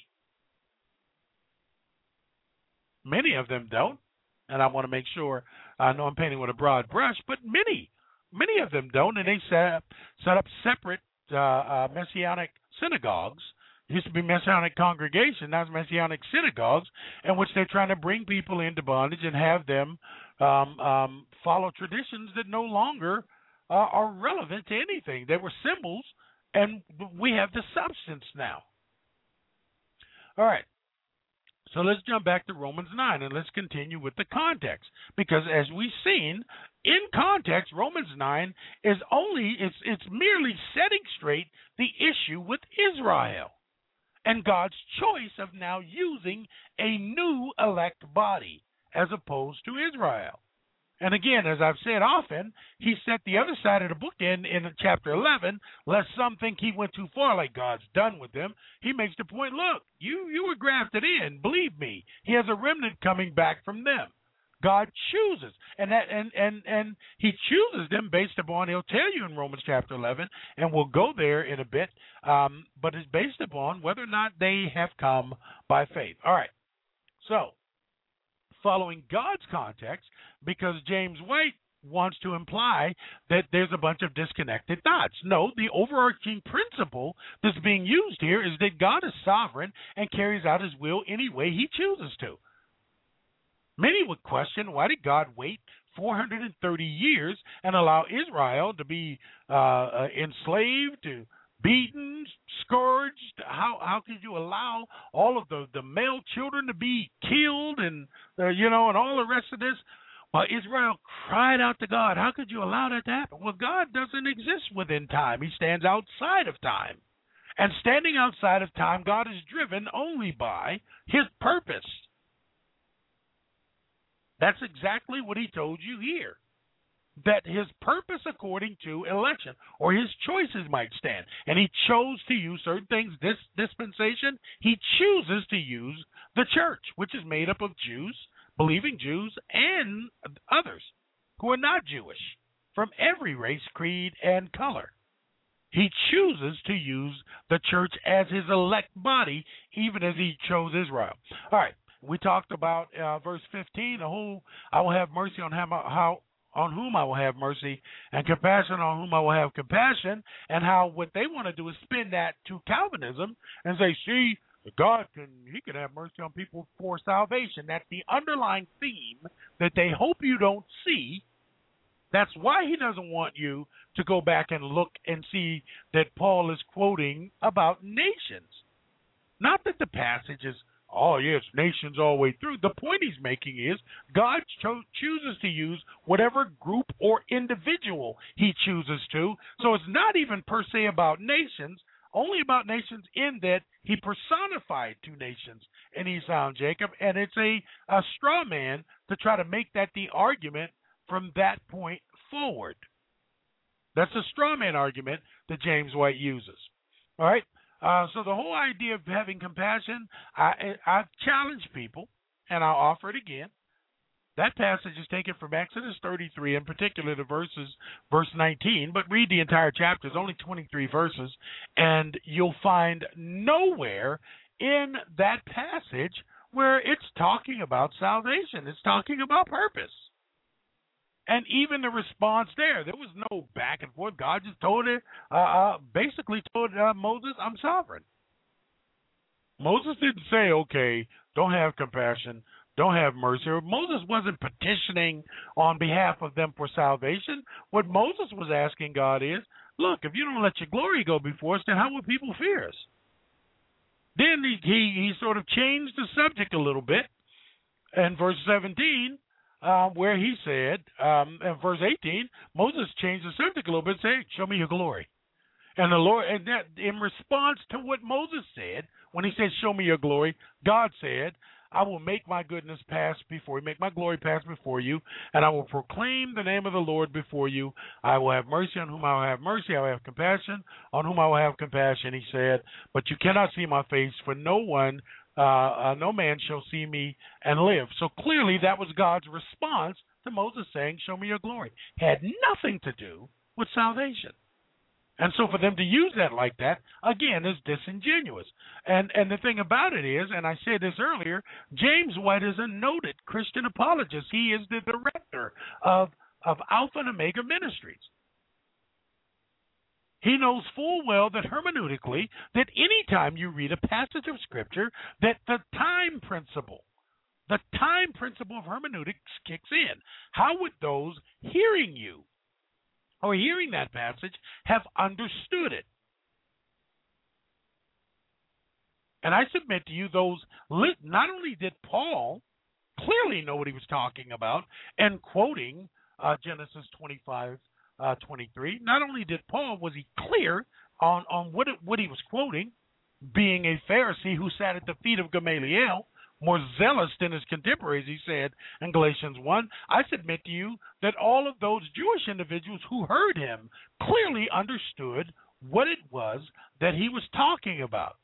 Many of them don't, and I want to make sure, I know I'm painting with a broad brush, but many, many of them don't, and they set up, set up separate uh, uh, Messianic synagogues. It used to be Messianic congregation, now it's Messianic synagogues, in which they're trying to bring people into bondage and have them um, um, follow traditions that no longer uh, are relevant to anything. They were symbols, and we have the substance now. All right. So let's jump back to Romans nine and let's continue with the context. Because as we've seen, in context, Romans nine is only, it's, it's merely setting straight the issue with Israel and God's choice of now using a new elect body as opposed to Israel. And again, as I've said often, he set the other side of the book in, in chapter eleven, lest some think he went too far, like God's done with them. He makes the point, look, you, you were grafted in. Believe me, he has a remnant coming back from them. God chooses, and that and, and, and he chooses them based upon, he'll tell you in Romans chapter eleven, and we'll go there in a bit, um, but it's based upon whether or not they have come by faith. All right, so following God's context, because James White wants to imply that there's a bunch of disconnected dots. No, the overarching principle that's being used here is that God is sovereign and carries out his will any way he chooses to. Many would question, why did God wait four hundred thirty years and allow Israel to be uh, uh, enslaved, to beaten, scourged? How how could you allow all of the, the male children to be killed and, uh, you know, and all the rest of this? Well, Israel cried out to God. How could you allow that to happen? Well, God doesn't exist within time. He stands outside of time. And standing outside of time, God is driven only by his purpose. That's exactly what he told you here. That his purpose according to election, or his choices might stand. And he chose to use certain things. This dispensation, he chooses to use the church, which is made up of Jews, believing Jews, and others who are not Jewish, from every race, creed, and color. He chooses to use the church as his elect body, even as he chose Israel. All right, we talked about uh, verse fifteen, who I will have mercy on how, how on whom I will have mercy, and compassion on whom I will have compassion, and how what they want to do is spin that to Calvinism and say, see, God can, he can have mercy on people for salvation. That's the underlying theme that they hope you don't see. That's why he doesn't want you to go back and look and see that Paul is quoting about nations. Not that the passage is, oh, yes, nations all the way through. The point he's making is God cho- chooses to use whatever group or individual he chooses to. So it's not even per se about nations, only about nations in that he personified two nations in Esau and Jacob, and it's a, a straw man to try to make that the argument from that point forward. That's a straw man argument that James White uses. All right? Uh, so the whole idea of having compassion, I, I challenge people, and I'll offer it again. That passage is taken from Exodus thirty-three, in particular the verses, verse nineteen, but read the entire chapter. It's only twenty-three verses, and you'll find nowhere in that passage where it's talking about salvation. It's talking about purpose. And even the response there, there was no back and forth. God just told it, uh, uh, basically told uh, Moses, I'm sovereign. Moses didn't say, okay, don't have compassion, don't have mercy. Moses wasn't petitioning on behalf of them for salvation. What Moses was asking God is, look, if you don't let your glory go before us, then how will people fear us? Then he, he, he sort of changed the subject a little bit. In verse seventeen, Uh, where he said, um, in verse eighteen, Moses changed the subject a little bit, saying, show me your glory. And the Lord, and that in response to what Moses said, when he said, show me your glory, God said, I will make my goodness pass before you, make my glory pass before you, and I will proclaim the name of the Lord before you. I will have mercy on whom I will have mercy. I will have compassion on whom I will have compassion, he said. But you cannot see my face, for no one Uh, uh, no man shall see me and live. So clearly that was God's response to Moses saying, show me your glory. Had nothing to do with salvation. And so for them to use that like that, again, is disingenuous. And and the thing about it is, and I said this earlier, James White is a noted Christian apologist. He is the director of, of Alpha and Omega Ministries. He knows full well that hermeneutically, that any time you read a passage of Scripture, that the time principle, the time principle of hermeneutics kicks in. How would those hearing you or hearing that passage have understood it? And I submit to you, those not only did Paul clearly know what he was talking about and quoting uh, Genesis twenty-five, uh, twenty-three, not only did Paul, was he clear on, on what, it, what he was quoting, being a Pharisee who sat at the feet of Gamaliel, more zealous than his contemporaries, he said in Galatians one. I submit to you that all of those Jewish individuals who heard him clearly understood what it was that he was talking about.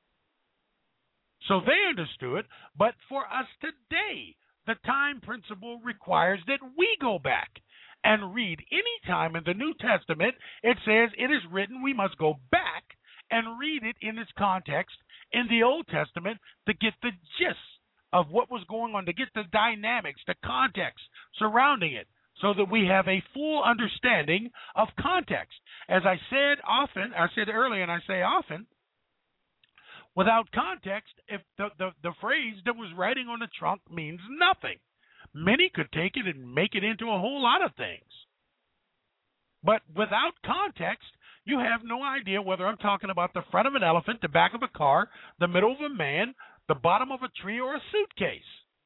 So they understood, but for us today, the time principle requires that we go back and read. Any time in the New Testament it says it is written, we must go back and read it in its context in the Old Testament to get the gist of what was going on, to get the dynamics, the context surrounding it, so that we have a full understanding of context. As I said often, I said earlier and I say often, without context, if the, the, the phrase that was writing on the trunk means nothing. Many could take it and make it into a whole lot of things. But without context, you have no idea whether I'm talking about the front of an elephant, the back of a car, the middle of a man, the bottom of a tree, or a suitcase.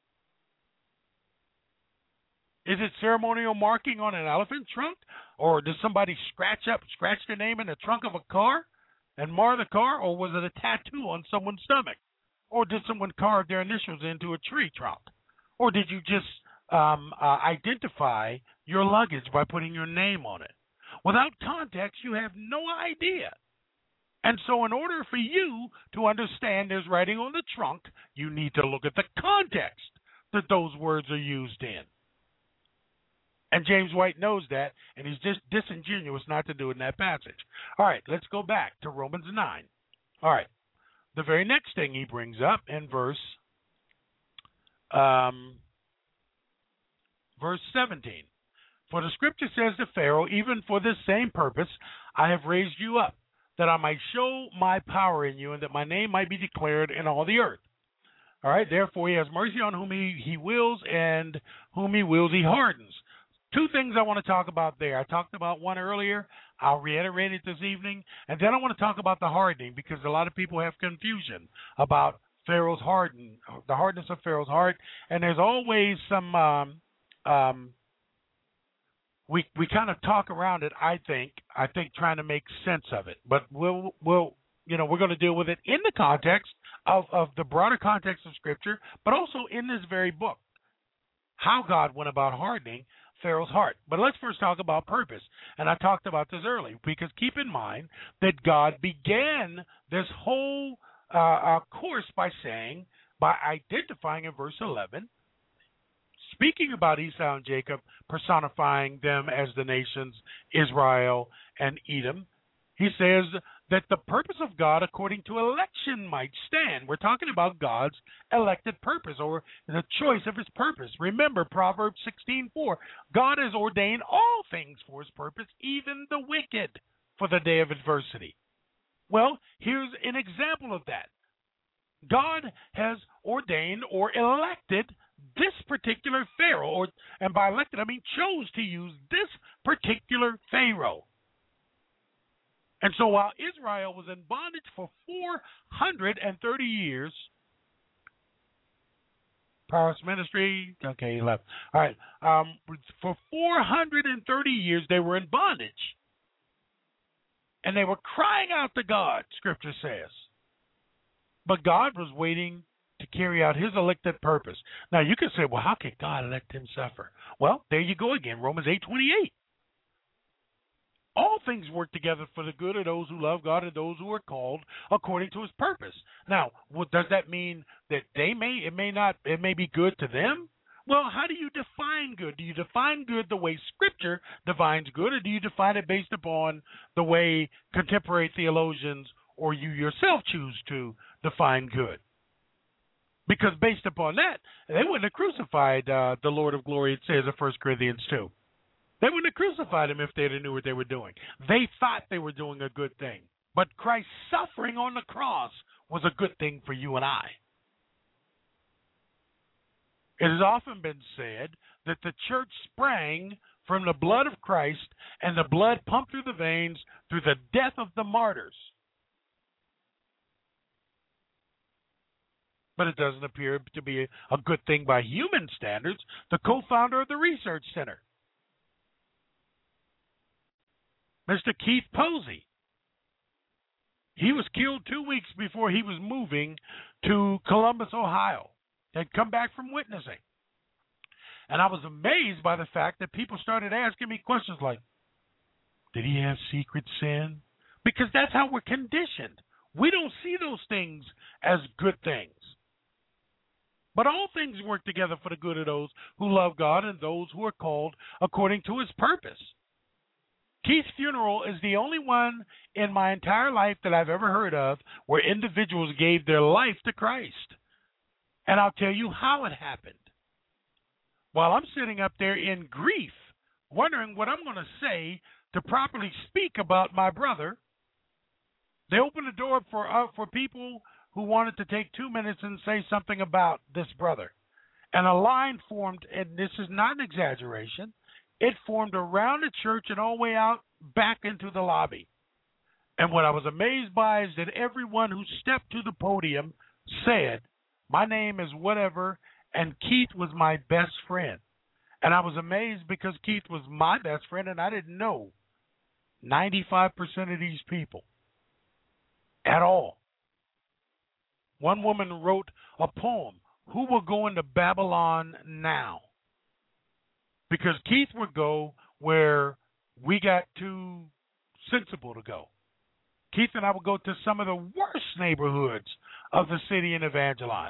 Is it ceremonial marking on an elephant trunk? Or does somebody scratch up, scratch their name in the trunk of a car and mar the car? Or was it a tattoo on someone's stomach? Or did someone carve their initials into a tree trunk? Or did you just um, uh, identify your luggage by putting your name on it? Without context, you have no idea. And so in order for you to understand there's writing on the trunk, you need to look at the context that those words are used in. And James White knows that, and he's just disingenuous not to do it in that passage. All right, let's go back to Romans nine. All right, the very next thing he brings up in verse um, verse seventeen. For the Scripture says to Pharaoh, even for this same purpose I have raised you up, that I might show my power in you, and that my name might be declared in all the earth. All right, therefore he has mercy on whom he, he wills, and whom he wills he hardens. Two things I want to talk about there. I talked about one earlier. I'll reiterate it this evening. And then I want to talk about the hardening, because a lot of people have confusion about Pharaoh's harden, the hardness of Pharaoh's heart. And there's always some, um, um, we we kind of talk around it, I think, I think trying to make sense of it. But we'll, we'll you know, we're going to deal with it in the context of, of the broader context of Scripture, but also in this very book, how God went about hardening Pharaoh's heart. But let's first talk about purpose. And I talked about this earlier, because keep in mind that God began this whole uh, uh, course by saying, by identifying in verse eleven, speaking about Esau and Jacob, personifying them as the nations Israel and Edom, he says that the purpose of God according to election might stand. We're talking about God's elected purpose, or the choice of his purpose. Remember Proverbs sixteen four. God has ordained all things for his purpose, even the wicked for the day of adversity. Well, here's an example of that. God has ordained or elected this particular Pharaoh, or, and by elected I mean chose to use this particular Pharaoh. And so while Israel was in bondage for four hundred thirty years, Power's ministry, okay, he left. All right, um, for four hundred thirty years they were in bondage. And they were crying out to God, Scripture says. But God was waiting to carry out his elected purpose. Now, you can say, well, how can God elect him suffer? Well, there you go again, Romans eight twenty-eight. All things work together for the good of those who love God and those who are called according to his purpose. Now, what does that mean? That they may, it may not, it may be good to them? Well, how do you define good? Do you define good the way Scripture defines good, or do you define it based upon the way contemporary theologians or you yourself choose to define good? Because based upon that, they wouldn't have crucified uh, the Lord of Glory, it says in First Corinthians two. They wouldn't have crucified him if they knew what they were doing. They thought they were doing a good thing. But Christ's suffering on the cross was a good thing for you and I. It has often been said that the church sprang from the blood of Christ and the blood pumped through the veins through the death of the martyrs. But it doesn't appear to be a good thing by human standards. The co-founder of the Research Center, Mister Keith Posey, he was killed two weeks before he was moving to Columbus, Ohio. They'd come back from witnessing. And I was amazed by the fact that people started asking me questions like, did he have secret sin? Because that's how we're conditioned. We don't see those things as good things. But all things work together for the good of those who love God and those who are called according to his purpose. Keith's funeral is the only one in my entire life that I've ever heard of where individuals gave their life to Christ. And I'll tell you how it happened. While I'm sitting up there in grief, wondering what I'm going to say to properly speak about my brother, they opened the door for uh, for people who wanted to take two minutes and say something about this brother. And a line formed, and this is not an exaggeration, it formed around the church and all the way out back into the lobby. And what I was amazed by is that everyone who stepped to the podium said, my name is whatever, and Keith was my best friend. And I was amazed because Keith was my best friend, and I didn't know ninety-five percent of these people at all. One woman wrote a poem, Who Will Go into Babylon Now? Because Keith would go where we got too sensible to go. Keith and I would go to some of the worst neighborhoods of the city and evangelize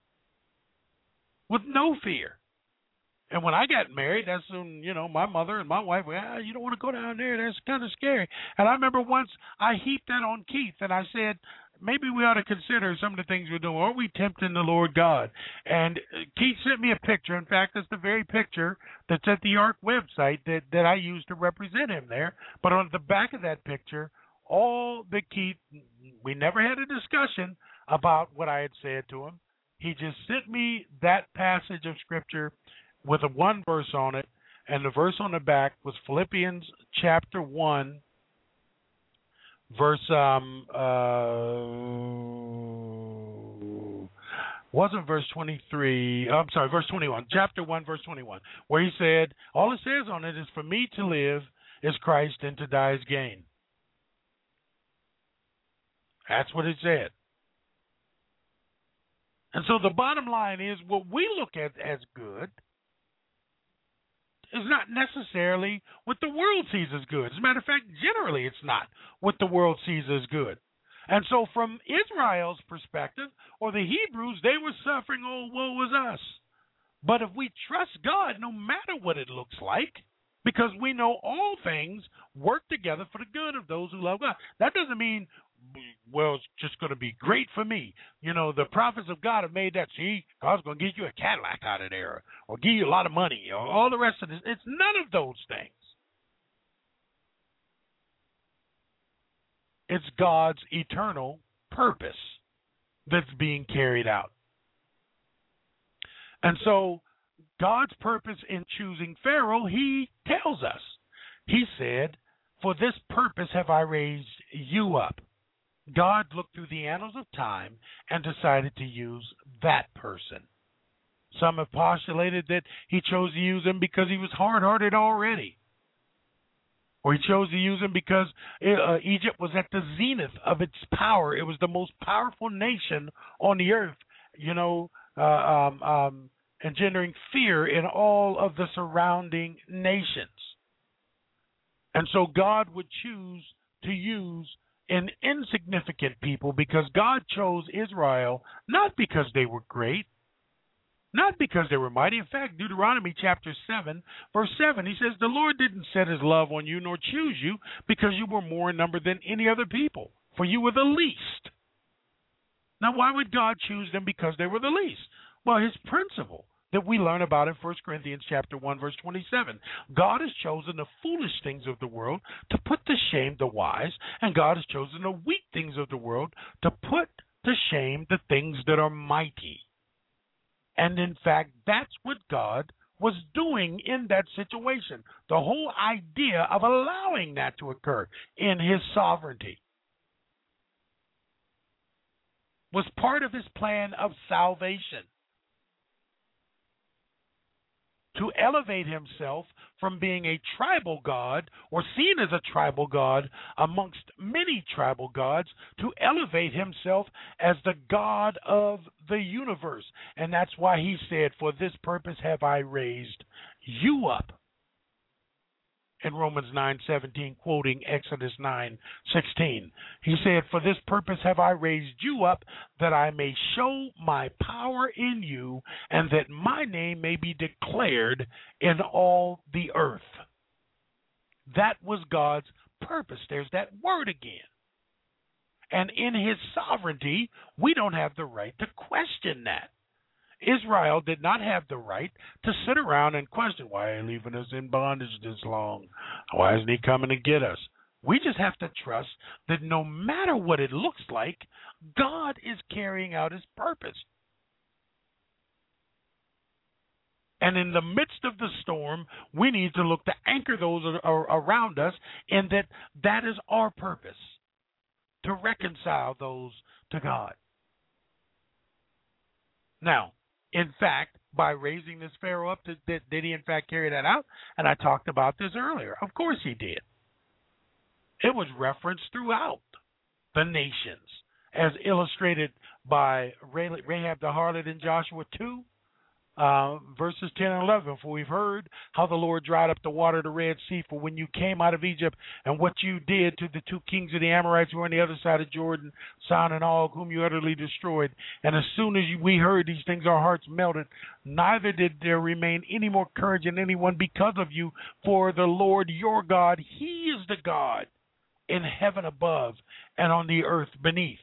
with no fear. And when I got married, that's when, you know, my mother and my wife were, ah, you don't want to go down there. That's kind of scary. And I remember once I heaped that on Keith, and I said, maybe we ought to consider some of the things we're doing. Are we tempting the Lord God? And Keith sent me a picture. In fact, it's the very picture that's at the ARC website that, that I used to represent him there. But on the back of that picture, all that Keith, we never had a discussion about what I had said to him. He just sent me that passage of Scripture with a one verse on it, and the verse on the back was Philippians chapter one, verse um uh wasn't verse twenty-three. I'm sorry, verse twenty-one. Chapter one, verse twenty-one, where he said, all it says on it is, for me to live is Christ, and to die is gain. That's what it said. And so the bottom line is, what we look at as good is not necessarily what the world sees as good. As a matter of fact, generally it's not what the world sees as good. And so from Israel's perspective, or the Hebrews, they were suffering, oh, woe was us. But if we trust God, no matter what it looks like, because we know all things work together for the good of those who love God. That doesn't mean, well, it's just going to be great for me. You know, the prophets of God have made that, see, God's going to give you a Cadillac out of there, or give you a lot of money, or all the rest of this. It's none of those things. It's God's eternal purpose that's being carried out. And so God's purpose in choosing Pharaoh, he tells us. He said, for this purpose have I raised you up. God looked through the annals of time and decided to use that person. Some have postulated that he chose to use him because he was hard-hearted already. Or he chose to use him because uh, Egypt was at the zenith of its power. It was the most powerful nation on the earth, you know, uh, um, um, engendering fear in all of the surrounding nations. And so God would choose to use an insignificant people because God chose Israel not because they were great, Not because they were mighty. In fact, Deuteronomy chapter seven, verse seven, he says, the Lord didn't set his love on you nor choose you because you were more in number than any other people, for you were the least. Now, why would God choose them because they were the least? Well, his principle that we learn about in First Corinthians chapter one, verse twenty-seven. God has chosen the foolish things of the world to put to shame the wise, and God has chosen the weak things of the world to put to shame the things that are mighty. And in fact, that's what God was doing in that situation. The whole idea of allowing that to occur in his sovereignty was part of his plan of salvation. To elevate himself from being a tribal god or seen as a tribal god amongst many tribal gods, to elevate himself as the God of the universe. And that's why he said, for this purpose have I raised you up. In Romans nine seventeen, quoting Exodus nine sixteen. He said, for this purpose have I raised you up, that I may show my power in you, and that my name may be declared in all the earth. That was God's purpose. There's that word again. And in his sovereignty, we don't have the right to question that. Israel did not have the right to sit around and question, why are you leaving us in bondage this long? Why isn't he coming to get us? We just have to trust that no matter what it looks like, God is carrying out his purpose. And in the midst of the storm, we need to look to anchor those around us in that that is our purpose, to reconcile those to God. Now, in fact, by raising this Pharaoh up, did, did, did he in fact carry that out? And I talked about this earlier. Of course he did. It was referenced throughout the nations, as illustrated by Rahab the harlot in Joshua two, uh, verses ten and eleven. For we've heard how the Lord dried up the water of the Red Sea for when you came out of Egypt, and what you did to the two kings of the Amorites who were on the other side of Jordan, Sihon and Og, whom you utterly destroyed. And as soon as we heard these things, our hearts melted. Neither did there remain any more courage in anyone because of you, for the Lord your God, he is the God in heaven above and on the earth beneath.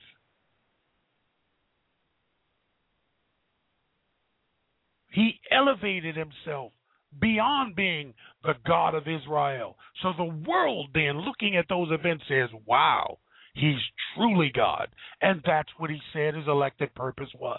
He elevated himself beyond being the God of Israel. So the world then, looking at those events, says, wow, he's truly God. And that's what he said his elected purpose was.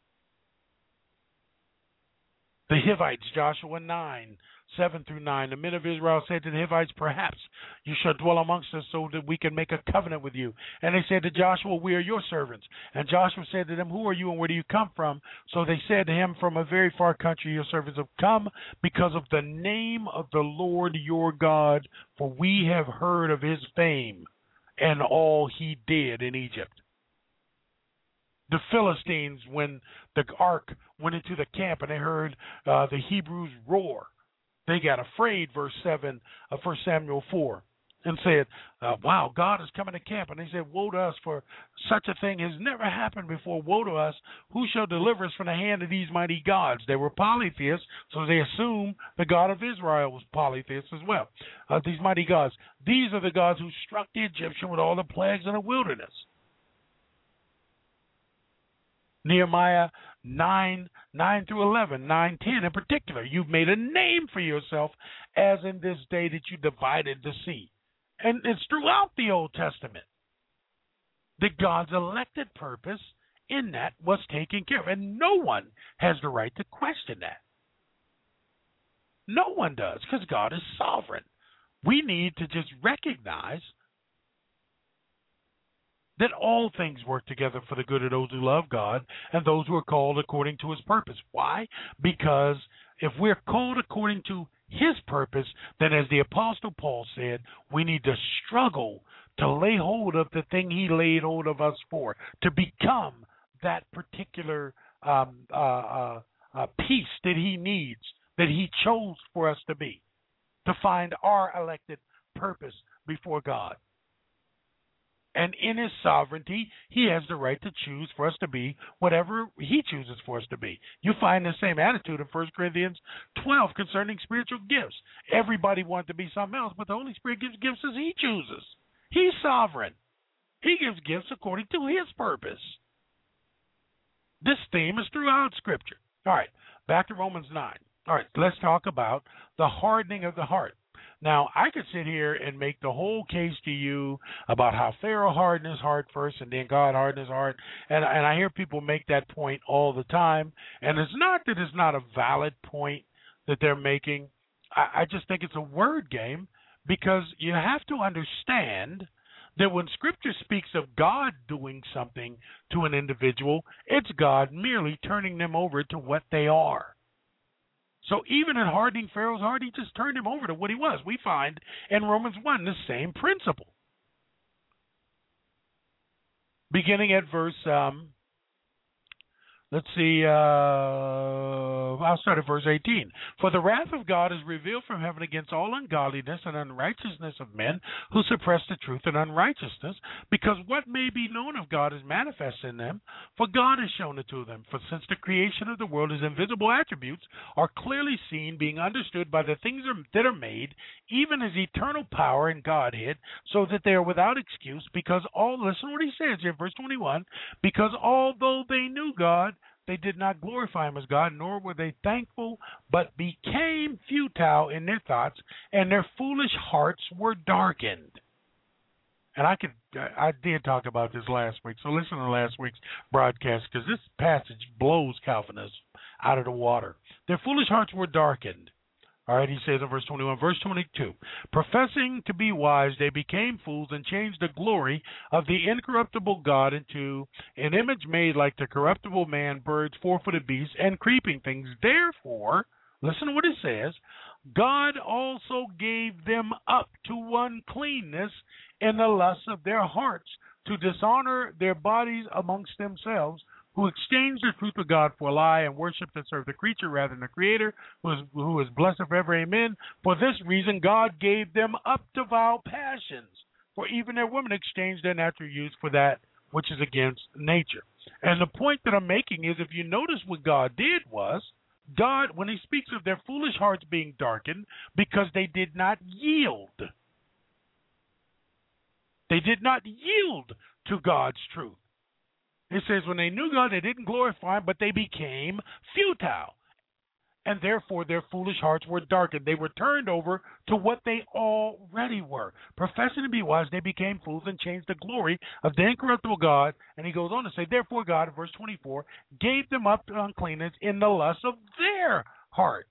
The Hivites, Joshua nine, seven through nine. The men of Israel said to the Hivites, perhaps you shall dwell amongst us so that we can make a covenant with you. And they said to Joshua, we are your servants. And Joshua said to them, who are you and where do you come from? So they said to him, from a very far country your servants have come because of the name of the Lord your God, for we have heard of his fame and all he did in Egypt. The Philistines, when the ark went into the camp and they heard uh, the Hebrews roar, they got afraid, verse seven of First Samuel four, and said, uh, wow, God is coming to camp. And they said, woe to us, for such a thing has never happened before. Woe to us, who shall deliver us from the hand of these mighty gods? They were polytheists, so they assumed the God of Israel was polytheist as well. Uh, these mighty gods, these are the gods who struck the Egyptian with all the plagues in the wilderness. Nehemiah nine, nine through eleven, nine, ten in particular. You've made a name for yourself as in this day that you divided the sea. And it's throughout the Old Testament that God's elected purpose in that was taken care of. And no one has the right to question that. No one does, because God is sovereign. We need to just recognize that all things work together for the good of those who love God and those who are called according to his purpose. Why? Because if we're called according to his purpose, then as the Apostle Paul said, we need to struggle to lay hold of the thing he laid hold of us for, to become that particular um, uh, uh, uh, piece that he needs, that he chose for us to be, to find our elected purpose before God. And in his sovereignty, he has the right to choose for us to be whatever he chooses for us to be. You find the same attitude in First Corinthians twelve concerning spiritual gifts. Everybody wants to be something else, but the Holy Spirit gives gifts as he chooses. He's sovereign. He gives gifts according to his purpose. This theme is throughout Scripture. All right, back to Romans nine. All right, let's talk about the hardening of the heart. Now, I could sit here and make the whole case to you about how Pharaoh hardened his heart first and then God hardened his heart. And, and I hear people make that point all the time. And it's not that it's not a valid point that they're making. I, I just think it's a word game, because you have to understand that when Scripture speaks of God doing something to an individual, it's God merely turning them over to what they are. So even in hardening Pharaoh's heart, he just turned him over to what he was. We find in Romans one the same principle. Beginning at verse, um, let's see, uh, I'll start at verse eighteen. For the wrath of God is revealed from heaven against all ungodliness and unrighteousness of men who suppress the truth in unrighteousness, because what may be known of God is manifest in them, for God has shown it to them. For since the creation of the world, his invisible attributes are clearly seen, being understood by the things that are made, even his eternal power and Godhead, so that they are without excuse, because all, listen to what he says here, verse twenty-one, because although they knew God, they did not glorify him as God, nor were they thankful, but became futile in their thoughts, and their foolish hearts were darkened. And I could, I did talk about this last week, so listen to last week's broadcast, because this passage blows Calvinism out of the water. Their foolish hearts were darkened. All right, he says in verse twenty-one, verse twenty-two, professing to be wise, they became fools and changed the glory of the incorruptible God into an image made like the corruptible man, birds, four-footed beasts, and creeping things. Therefore, listen to what it says, God also gave them up to uncleanness in the lusts of their hearts, to dishonor their bodies amongst themselves, who exchanged the truth of God for a lie and worshiped and served the creature rather than the Creator, who is, who is blessed forever. Amen. For this reason, God gave them up to vile passions, for even their women exchanged their natural use for that which is against nature. And the point that I'm making is, if you notice what God did was, God, when he speaks of their foolish hearts being darkened, because they did not yield. They did not yield to God's truth. It says when they knew God, they didn't glorify him, but they became futile. And therefore their foolish hearts were darkened. They were turned over to what they already were. Professing to be wise, they became fools and changed the glory of the incorruptible God. And he goes on to say, therefore God, verse twenty-four, gave them up to uncleanness in the lust of their hearts.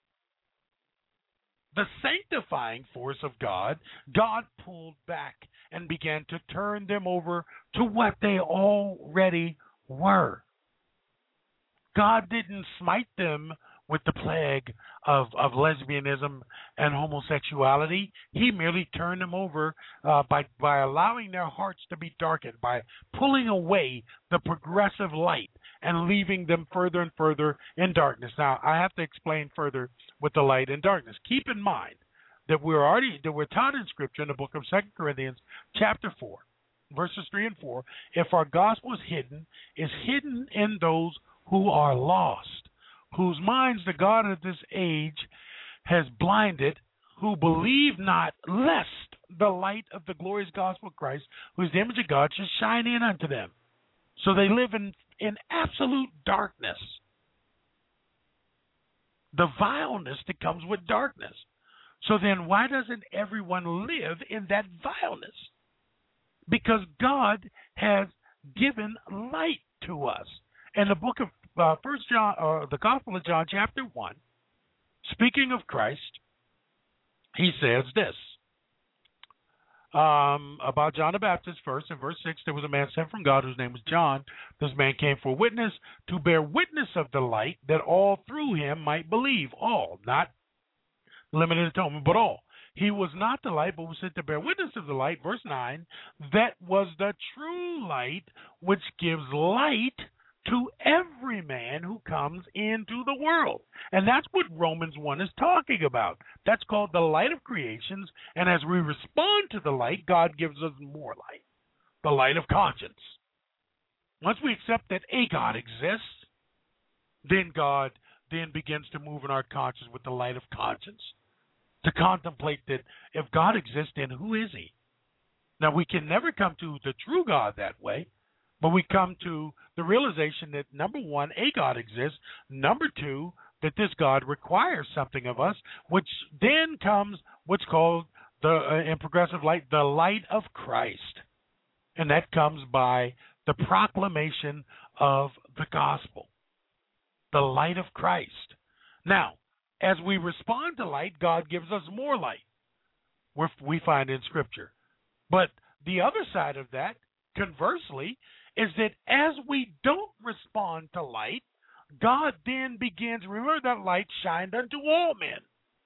The sanctifying force of God, God pulled back and began to turn them over to what they already were. God didn't smite them with the plague of, of lesbianism and homosexuality. He merely turned them over uh, by, by allowing their hearts to be darkened, by pulling away the progressive light and leaving them further and further in darkness. Now, I have to explain further with the light and darkness. Keep in mind that we're already that we're taught in Scripture in the book of Second Corinthians, chapter four, verses three and four. If our gospel is hidden, is hidden in those who are lost, whose minds the God of this age has blinded, who believe not, lest the light of the glorious gospel of Christ, who is the image of God, should shine in unto them. So they live in, in absolute darkness. The vileness that comes with darkness. So then why doesn't everyone live in that vileness? Because God has given light to us. In the book of uh, First John, uh, the Gospel of John, chapter one, speaking of Christ, he says this um, about John the Baptist. First, in verse six, there was a man sent from God whose name was John. This man came for witness, to bear witness of the light, that all through him might believe. All, not limited atonement, but all. He was not the light, but was sent to bear witness of the light. Verse nine, that was the true light, which gives light to every man who comes into the world. And that's what Romans one is talking about. That's called the light of creations. And as we respond to the light, God gives us more light. the light of conscience. Once we accept that a God exists, then God then begins to move in our conscience with the light of conscience to contemplate that if God exists, then who is he? Now, we can never come to the true God that way, but we come to the realization that, number one, a God exists. Number two, that this God requires something of us, which then comes what's called, the uh, in progressive light, the light of Christ. And that comes by the proclamation of the gospel, the light of Christ. Now, as we respond to light, God gives us more light, which we find in Scripture. But the other side of that, conversely, is that as we don't respond to light, God then begins, remember that light shined unto all men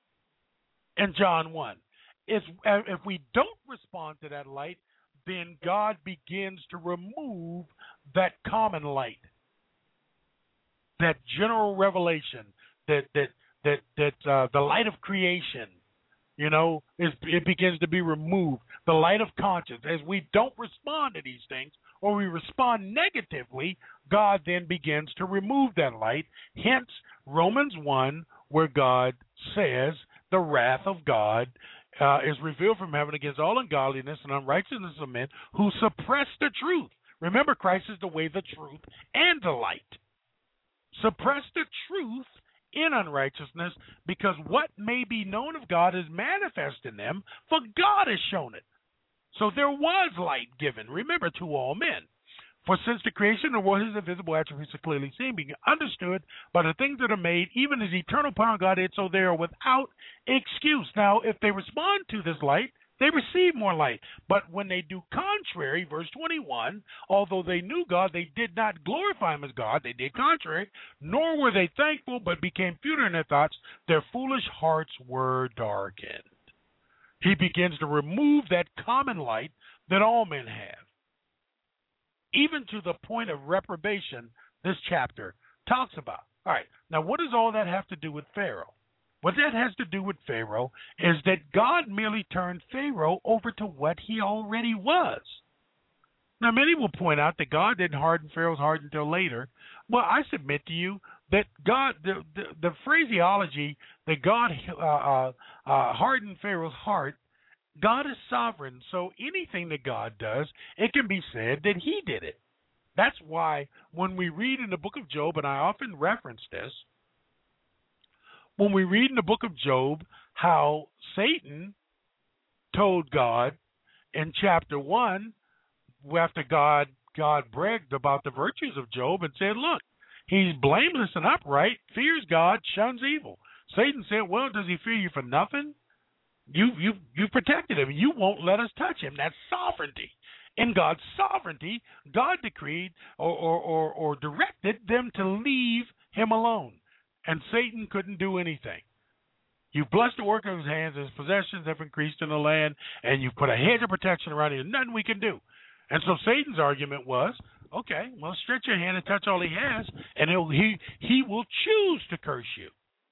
in John one. If, if we don't respond to that light, then God begins to remove that common light, that general revelation, that that that that uh, the light of creation, you know, is, it begins to be removed. The light of conscience. As we don't respond to these things, or we respond negatively, God then begins to remove that light. Hence, Romans one, where God says the wrath of God uh, is revealed from heaven against all ungodliness and unrighteousness of men who suppress the truth. Remember, Christ is the way, the truth, and the light. Suppress the truth in unrighteousness, because what may be known of God is manifest in them, for God has shown it. So there was light given, remember, to all men. For since the creation of the world, his invisible attributes are clearly seen, being understood by the things that are made, even as eternal power of God is, so they are without excuse. Now, if they respond to this light, they receive more light. But when they do contrary, verse twenty-one, although they knew God, they did not glorify him as God. They did contrary, nor were they thankful, but became futile in their thoughts. Their foolish hearts were darkened. He begins to remove that common light that all men have, even to the point of reprobation this chapter talks about. All right, now what does all that have to do with Pharaoh? What that has to do with Pharaoh is that God merely turned Pharaoh over to what he already was. Now, many will point out that God didn't harden Pharaoh's heart until later. Well, I submit to you that God, the, the, the phraseology that God uh, uh, uh, hardened Pharaoh's heart, God is sovereign, so anything that God does, it can be said that he did it. That's why when we read in the book of Job, and I often reference this, when we read in the book of Job how Satan told God in chapter one, after God God bragged about the virtues of Job and said, look, he's blameless and upright, fears God, shuns evil. Satan said, well, does he fear you for nothing? You you you protected him. You won't let us touch him. That's sovereignty. In God's sovereignty, God decreed or, or, or, or directed them to leave him alone. And Satan couldn't do anything. You've blessed the work of his hands, his possessions have increased in the land, and you've put a hedge of protection around him. Nothing we can do. And so Satan's argument was, okay, well, stretch your hand and touch all he has, and he'll, he he will choose to curse you.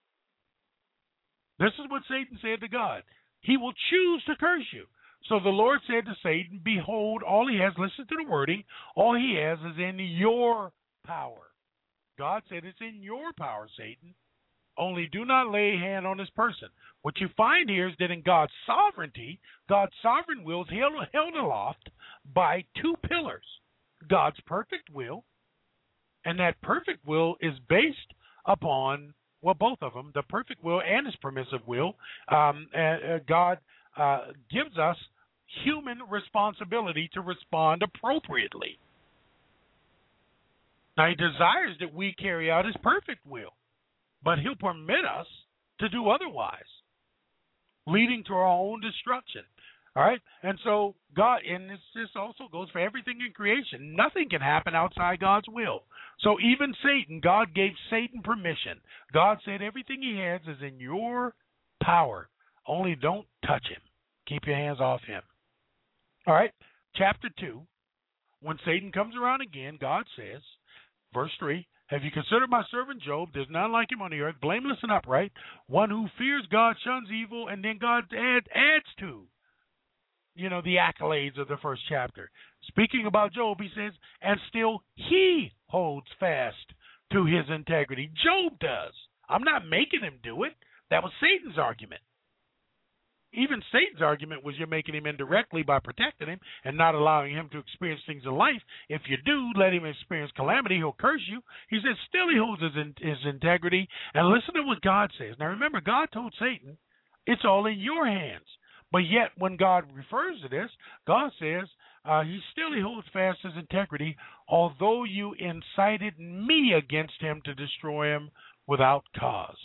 This is what Satan said to God. He will choose to curse you. So the Lord said to Satan, behold, all he has, listen to the wording, all he has is in your power. God said it's in your power, Satan. Only do not lay a hand on this person. What you find here is that in God's sovereignty, God's sovereign will is held, held aloft by two pillars. God's perfect will, and that perfect will is based upon, well, both of them, the perfect will and his permissive will. Um, uh, God uh, gives us human responsibility to respond appropriately. Now, he desires that we carry out his perfect will, but he'll permit us to do otherwise, leading to our own destruction. All right? And so God, and this, this also goes for everything in creation. Nothing can happen outside God's will. So even Satan, God gave Satan permission. God said everything he has is in your power. Only don't touch him. Keep your hands off him. All right? Chapter two, when Satan comes around again, God says, verse three, have you considered my servant Job? There's none like him on the earth, blameless and upright, one who fears God, shuns evil, and then God add, adds to, you know, the accolades of the first chapter. Speaking about Job, he says, and still he holds fast to his integrity. Job does. I'm not making him do it. That was Satan's argument. Even Satan's argument was you're making him indirectly by protecting him and not allowing him to experience things in life. If you do let him experience calamity, he'll curse you. He says still he holds his, his integrity. And listen to what God says. Now remember, God told Satan, it's all in your hands. But yet when God refers to this, God says, uh, he still he holds fast his integrity, although you incited me against him to destroy him without cause.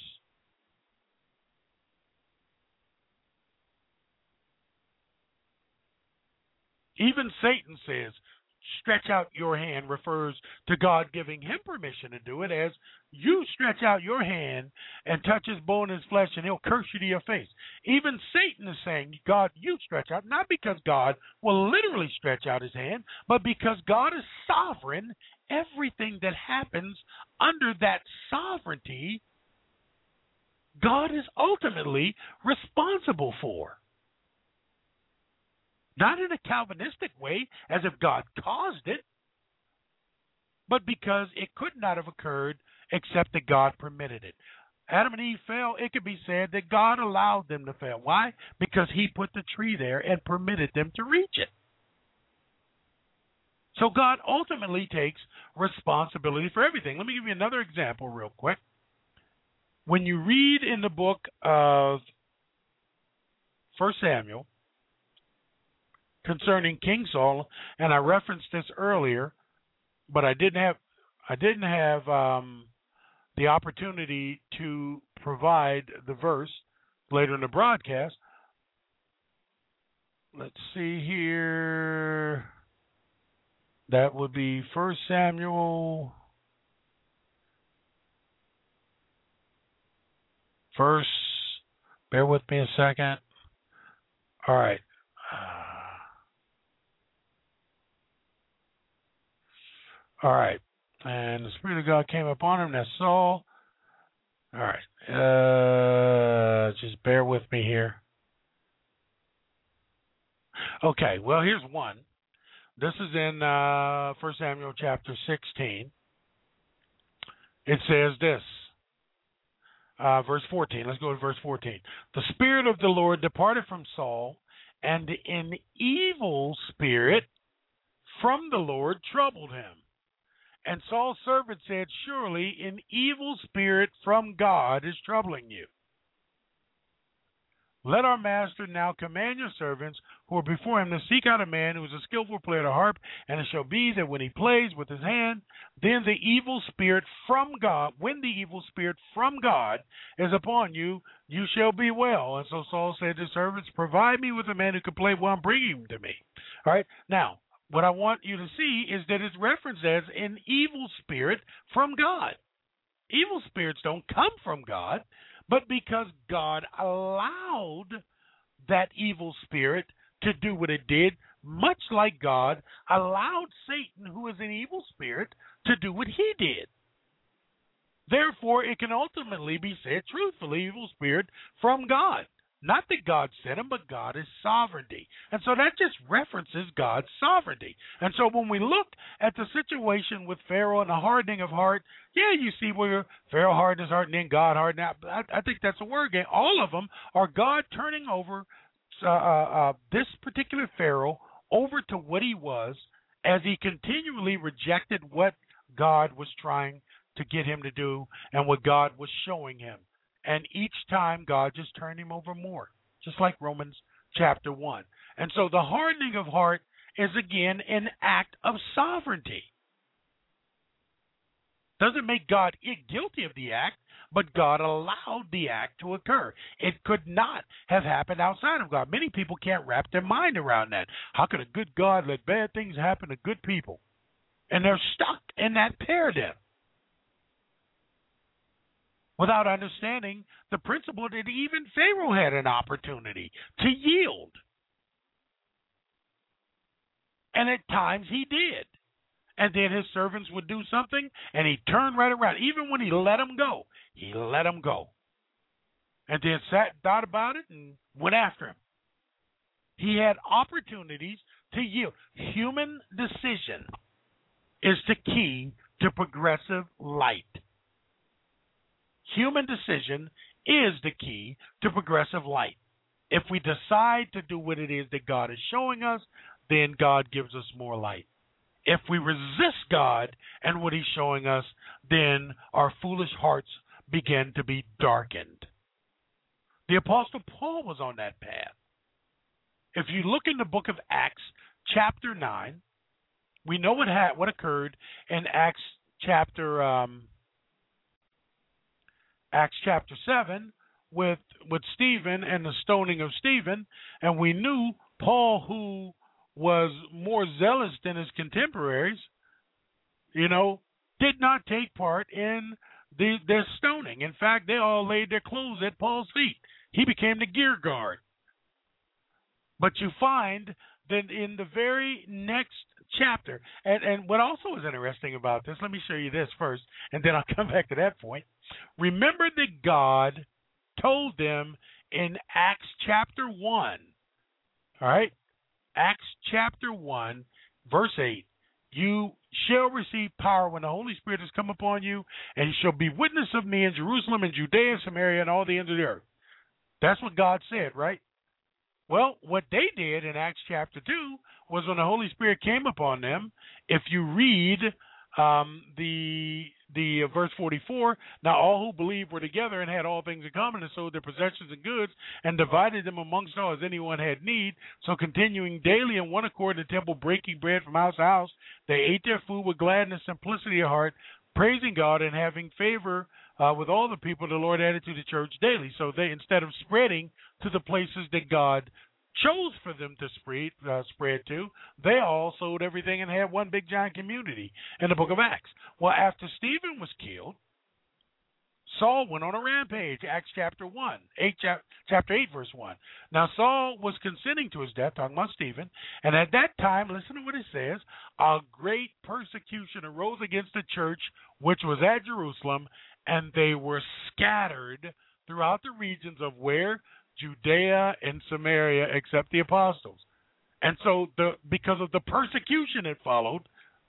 Even Satan says, stretch out your hand refers to God giving him permission to do it, as you stretch out your hand and touch his bone and his flesh and he'll curse you to your face. Even Satan is saying, God, you stretch out, not because God will literally stretch out his hand, but because God is sovereign. Everything that happens under that sovereignty, God is ultimately responsible for. Not in a Calvinistic way, as if God caused it, but because it could not have occurred except that God permitted it. Adam and Eve fell, it could be said that God allowed them to fail. Why? Because he put the tree there and permitted them to reach it. So God ultimately takes responsibility for everything. Let me give you another example real quick. When you read in the book of First Samuel, concerning King Saul, and I referenced this earlier, but I didn't have I didn't have um, the opportunity to provide the verse later in the broadcast. Let's see here. That would be First Samuel. First, bear with me a second. All right. All right. And the Spirit of God came upon him. That's Saul. All right. Uh, just bear with me here. Okay. Well, here's one. This is in uh, First Samuel chapter sixteen. It says this. Uh, verse fourteen. Let's go to verse fourteen. The Spirit of the Lord departed from Saul, and an evil spirit from the Lord troubled him. And Saul's servant said, surely an evil spirit from God is troubling you. Let our master now command your servants who are before him to seek out a man who is a skillful player of the harp, and it shall be that when he plays with his hand, then the evil spirit from God, when the evil spirit from God is upon you, you shall be well. And so Saul said to his servants, provide me with a man who can play while I'm bringing him to me. All right, now, what I want you to see is that it's referenced as an evil spirit from God. Evil spirits don't come from God, but because God allowed that evil spirit to do what it did, much like God allowed Satan, who is an evil spirit, to do what he did. Therefore, it can ultimately be said, truthfully, evil spirit from God. Not that God sent him, but God is sovereignty. And so that just references God's sovereignty. And so when we look at the situation with Pharaoh and the hardening of heart, yeah, you see where Pharaoh hardened his heart and then God hardened it. I, I think that's a word game. All of them are God turning over uh, uh, this particular Pharaoh over to what he was, as he continually rejected what God was trying to get him to do and what God was showing him. And each time, God just turned him over more, just like Romans chapter one. And so the hardening of heart is, again, an act of sovereignty. Doesn't make God guilty of the act, but God allowed the act to occur. It could not have happened outside of God. Many people can't wrap their mind around that. How could a good God let bad things happen to good people? And they're stuck in that paradigm, without understanding the principle that even Pharaoh had an opportunity to yield. And at times he did. And then his servants would do something, and he turned right around. Even when he let them go, he let them go. And then sat, thought about it, and went after him. He had opportunities to yield. Human decision is the key to progressive light. Human decision is the key to progressive light. If we decide to do what it is that God is showing us, then God gives us more light. If we resist God and what he's showing us, then our foolish hearts begin to be darkened. The Apostle Paul was on that path. If you look in the book of Acts, chapter nine, we know what ha- what occurred in Acts chapter um, Acts chapter seven with with Stephen and the stoning of Stephen, and we knew Paul, who was more zealous than his contemporaries, you know, did not take part in the their stoning. In fact, they all laid their clothes at Paul's feet. He became the gear guard. But you find that in the very next chapter, and, and what also is interesting about this, let me show you this first, and then I'll come back to that point. Remember that God told them in Acts chapter one, all right, Acts chapter one, verse eight, you shall receive power when the Holy Spirit has come upon you, and you shall be witness of me in Jerusalem and Judea, Samaria, and all the ends of the earth. That's what God said, right? Well, what they did in Acts chapter two was when the Holy Spirit came upon them, if you read um, the the uh, verse forty-four, now all who believed were together and had all things in common and sold their possessions and goods and divided them amongst all as anyone had need. So continuing daily in one accord in the temple, breaking bread from house to house, they ate their food with gladness, simplicity of heart, praising God and having favor uh, with all the people. The Lord added to the church daily. So they, instead of spreading to the places that God chose for them to spread, uh, spread to, they all sold everything and had one big giant community in the book of Acts. Well, after Stephen was killed, Saul went on a rampage. Acts chapter one, eight, chapter eight, verse one. Now Saul was consenting to his death, talking about Stephen, and at that time, listen to what it says, a great persecution arose against the church which was at Jerusalem, and they were scattered throughout the regions of where? Judea and Samaria, except the apostles. And so the because of the persecution that followed,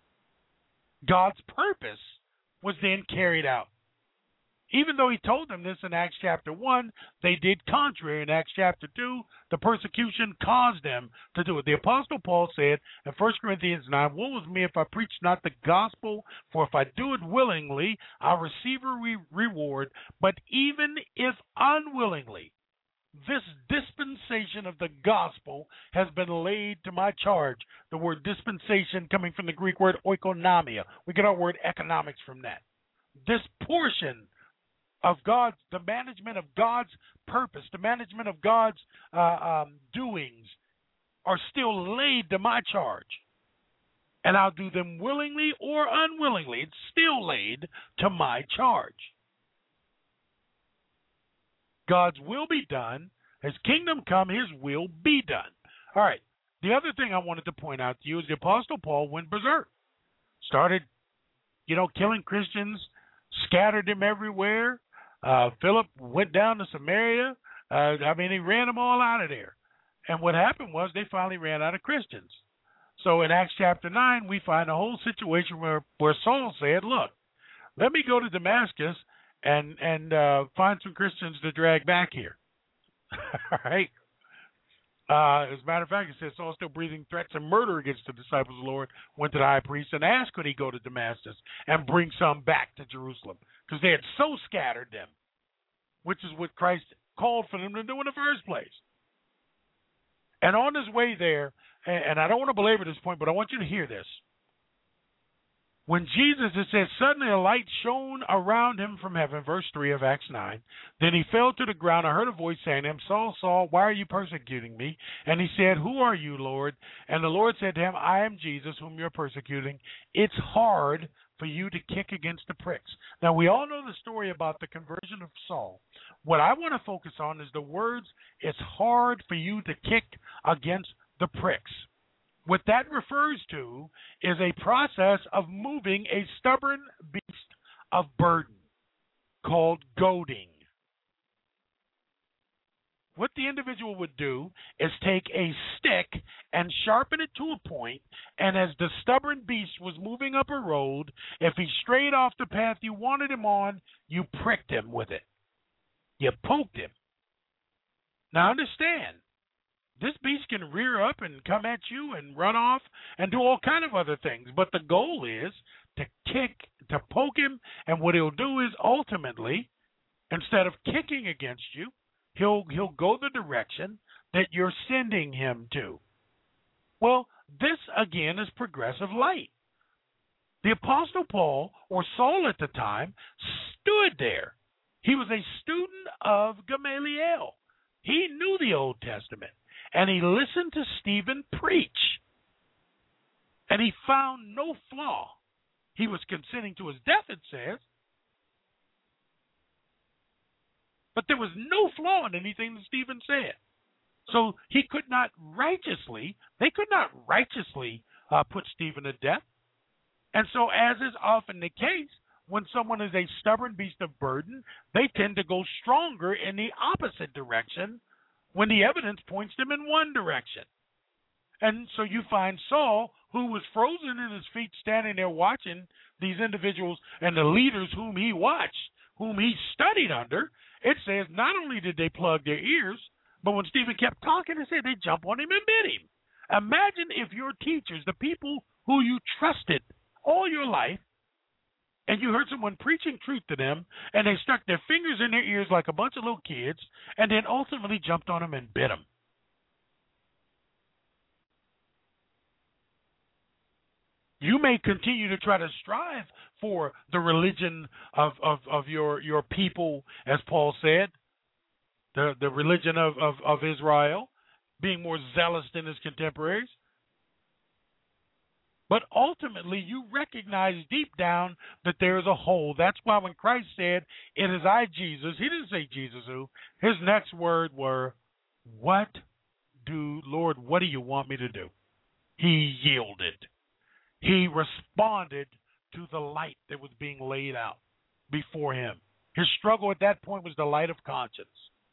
God's purpose was then carried out. Even though he told them this in Acts chapter one, they did contrary. In Acts chapter two, the persecution caused them to do it. The Apostle Paul said in First Corinthians nine, woe is me if I preach not the gospel, for if I do it willingly, I'll receive a re- reward. But even if unwillingly, this dispensation of the gospel has been laid to my charge. The word dispensation coming from the Greek word oikonomia. We get our word economics from that. This portion of God's, the management of God's purpose, the management of God's uh, um, doings are still laid to my charge. And I'll do them willingly or unwillingly. It's still laid to my charge. God's will be done. His kingdom come, his will be done. All right. The other thing I wanted to point out to you is the Apostle Paul went berserk. Started, you know, killing Christians, scattered them everywhere. Uh, Philip went down to Samaria. Uh, I mean, he ran them all out of there. And what happened was they finally ran out of Christians. So in Acts chapter nine, we find a whole situation where, where Saul said, look, let me go to Damascus and and uh, find some Christians to drag back here. All right. Uh, as a matter of fact, it says Saul, still breathing threats and murder against the disciples of the Lord, went to the high priest and asked could he go to Damascus and bring some back to Jerusalem, because they had so scattered them, which is what Christ called for them to do in the first place. And on his way there, and, and I don't want to belabor this point, but I want you to hear this. When Jesus, it says, suddenly a light shone around him from heaven, verse three of Acts nine. Then he fell to the ground. I heard a voice saying to him, Saul, Saul, why are you persecuting me? And he said, who are you, Lord? And the Lord said to him, I am Jesus, whom you're persecuting. It's hard for you to kick against the pricks. Now, we all know the story about the conversion of Saul. What I want to focus on is the words, it's hard for you to kick against the pricks. What that refers to is a process of moving a stubborn beast of burden called goading. what the individual would do is take a stick and sharpen it to a point, and as the stubborn beast was moving up a road, if he strayed off the path you wanted him on, you pricked him with it. You poked him. Now understand, this beast can rear up and come at you and run off and do all kind of other things, but the goal is to kick, to poke him, and what he'll do is ultimately, instead of kicking against you, He'll he'll go the direction that you're sending him to. Well, this again is progressive light. The Apostle Paul, or Saul at the time, stood there. He was a student of Gamaliel. He knew the Old Testament, and he listened to Stephen preach. And he found no flaw. He was consenting to his death, it says. But there was no flaw in anything that Stephen said. So he could not righteously, they could not righteously uh, put Stephen to death. And so, as is often the case, when someone is a stubborn beast of burden, they tend to go stronger in the opposite direction when the evidence points them in one direction. And so you find Saul, who was frozen in his feet, standing there watching these individuals and the leaders whom he watched, whom he studied under. It says not only did they plug their ears, but when Stephen kept talking, it said they jump on him and bit him. Imagine if your teachers, the people who you trusted all your life, and you heard someone preaching truth to them, and they stuck their fingers in their ears like a bunch of little kids, and then ultimately jumped on them and bit them. You may continue to try to strive for the religion of, of, of your, your people, as Paul said, the, the religion of, of, of Israel, being more zealous than his contemporaries. But ultimately, you recognize deep down that there is a hole. That's why when Christ said, "It is I, Jesus," he didn't say Jesus who. His next word were, "What do, Lord, what do you want me to do?" He yielded. He responded to the light that was being laid out before him. His struggle at that point was the light of conscience.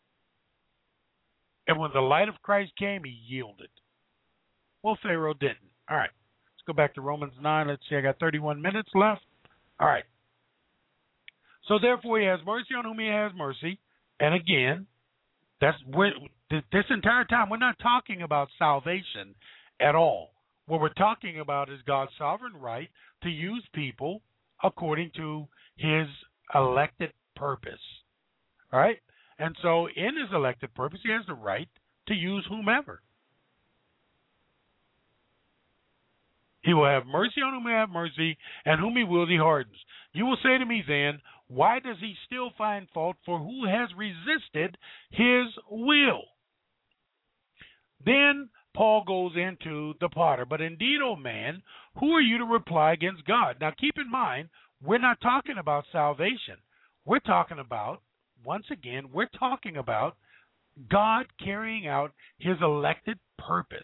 And when the light of Christ came, he yielded. Well, Pharaoh didn't. All right. Let's go back to Romans nine. Let's see. I got thirty-one minutes left. All right. So therefore, he has mercy on whom he has mercy. And again, that's where, this entire time, we're not talking about salvation at all. What we're talking about is God's sovereign right to use people according to his elected purpose. All right? And so in his elected purpose, he has the right to use whomever. He will have mercy on whom he have mercy, and whom he wills he hardens. You will say to me then, why does he still find fault for who has resisted his will? Then Paul goes into the potter. But indeed, O man, who are you to reply against God? Now keep in mind, we're not talking about salvation. We're talking about, once again, we're talking about God carrying out his elected purpose.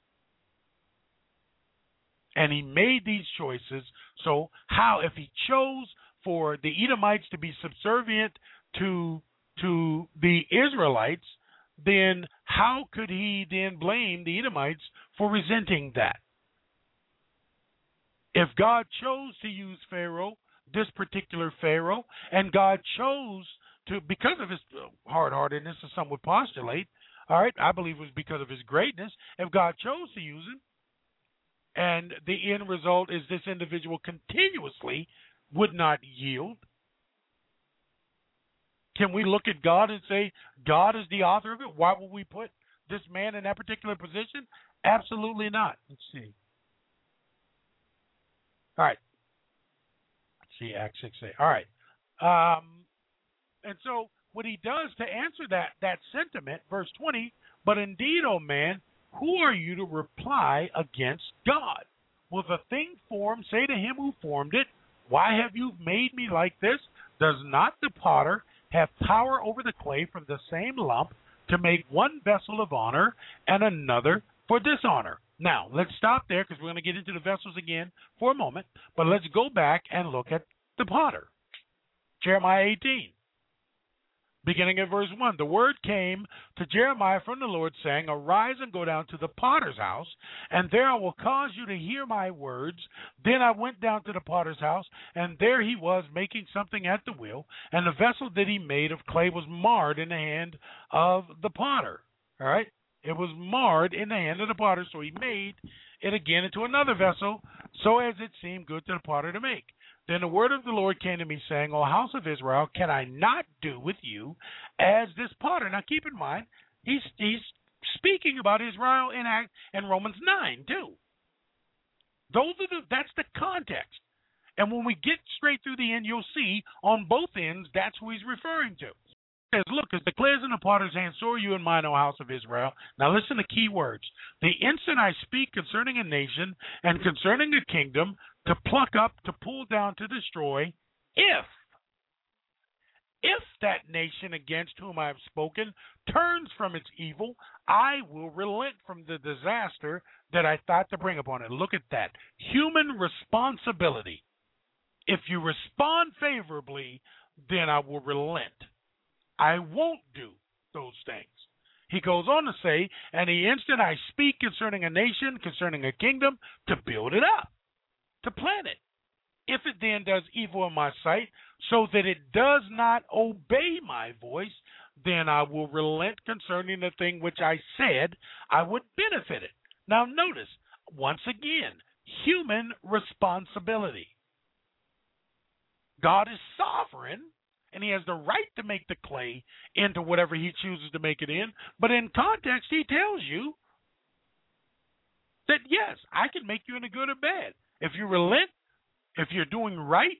And he made these choices. So how, if he chose for the Edomites to be subservient to, to the Israelites, then how could he then blame the Edomites for resenting that? If God chose to use Pharaoh, this particular Pharaoh, and God chose to, because of his hard-heartedness, as some would postulate, all right, I believe it was because of his greatness, if God chose to use him, and the end result is this individual continuously would not yield, can we look at God and say, God is the author of it? Why would we put this man in that particular position? Absolutely not. Let's see. All right. Let's see, Acts six eight. All right. Um, and so what he does to answer that, that sentiment, verse twenty, but indeed, O man, who are you to reply against God? Will the thing formed say to him who formed it, why have you made me like this? Does not the potter have power over the clay from the same lump to make one vessel of honor and another for dishonor? Now, let's stop there because we're going to get into the vessels again for a moment, but let's go back and look at the potter. Jeremiah eighteen. beginning at verse one. The word came to Jeremiah from the Lord, saying, Arise and go down to the potter's house, and there I will cause you to hear my words. Then I went down to the potter's house, and there he was making something at the wheel, and the vessel that he made of clay was marred in the hand of the potter. All right? It was marred in the hand of the potter, so he made it again into another vessel, so as it seemed good to the potter to make. Then the word of the Lord came to me, saying, O house of Israel, can I not do with you as this potter? Now keep in mind, he's he's speaking about Israel in Act in Romans nine too. Those are the that's the context. And when we get straight through the end, you'll see on both ends that's who he's referring to. He says, Look, as the clay is in the potter's hand, so are you in mine, O house of Israel. Now listen to key words. The instant I speak concerning a nation and concerning a kingdom, to pluck up, to pull down, to destroy, if, if that nation against whom I have spoken turns from its evil, I will relent from the disaster that I thought to bring upon it. Look at that. Human responsibility. If you respond favorably, then I will relent. I won't do those things. He goes on to say, and the instant I speak concerning a nation, concerning a kingdom, to build it up, to plant it. If it then does evil in my sight, so that it does not obey my voice, then I will relent concerning the thing which I said I would benefit it. Now notice, once again, human responsibility. God is sovereign, and he has the right to make the clay into whatever he chooses to make it in, but in context, he tells you that, yes, I can make you into good or bad. If you relent, if you're doing right,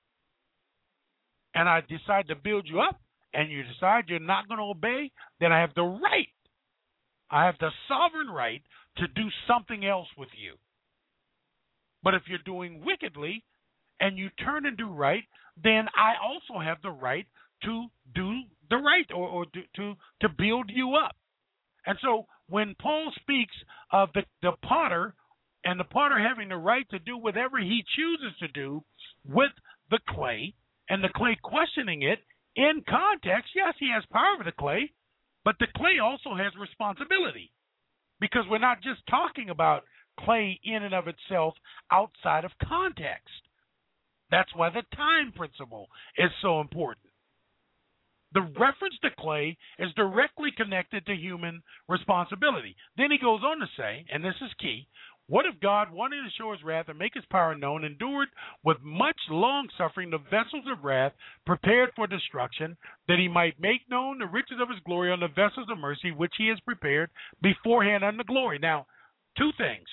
and I decide to build you up, and you decide you're not going to obey, then I have the right, I have the sovereign right to do something else with you. But if you're doing wickedly, and you turn and do right, then I also have the right to do the right, or, or to, to, to build you up. And so when Paul speaks of the, the potter, and the potter having the right to do whatever he chooses to do with the clay, and the clay questioning it, in context, yes, he has power over the clay, but the clay also has responsibility. Because we're not just talking about clay in and of itself outside of context. That's why the time principle is so important. The reference to clay is directly connected to human responsibility. Then he goes on to say, and this is key, what if God, wanting to show his wrath and make his power known, endured with much long-suffering the vessels of wrath prepared for destruction, that he might make known the riches of his glory on the vessels of mercy, which he has prepared beforehand unto glory? Now, two things.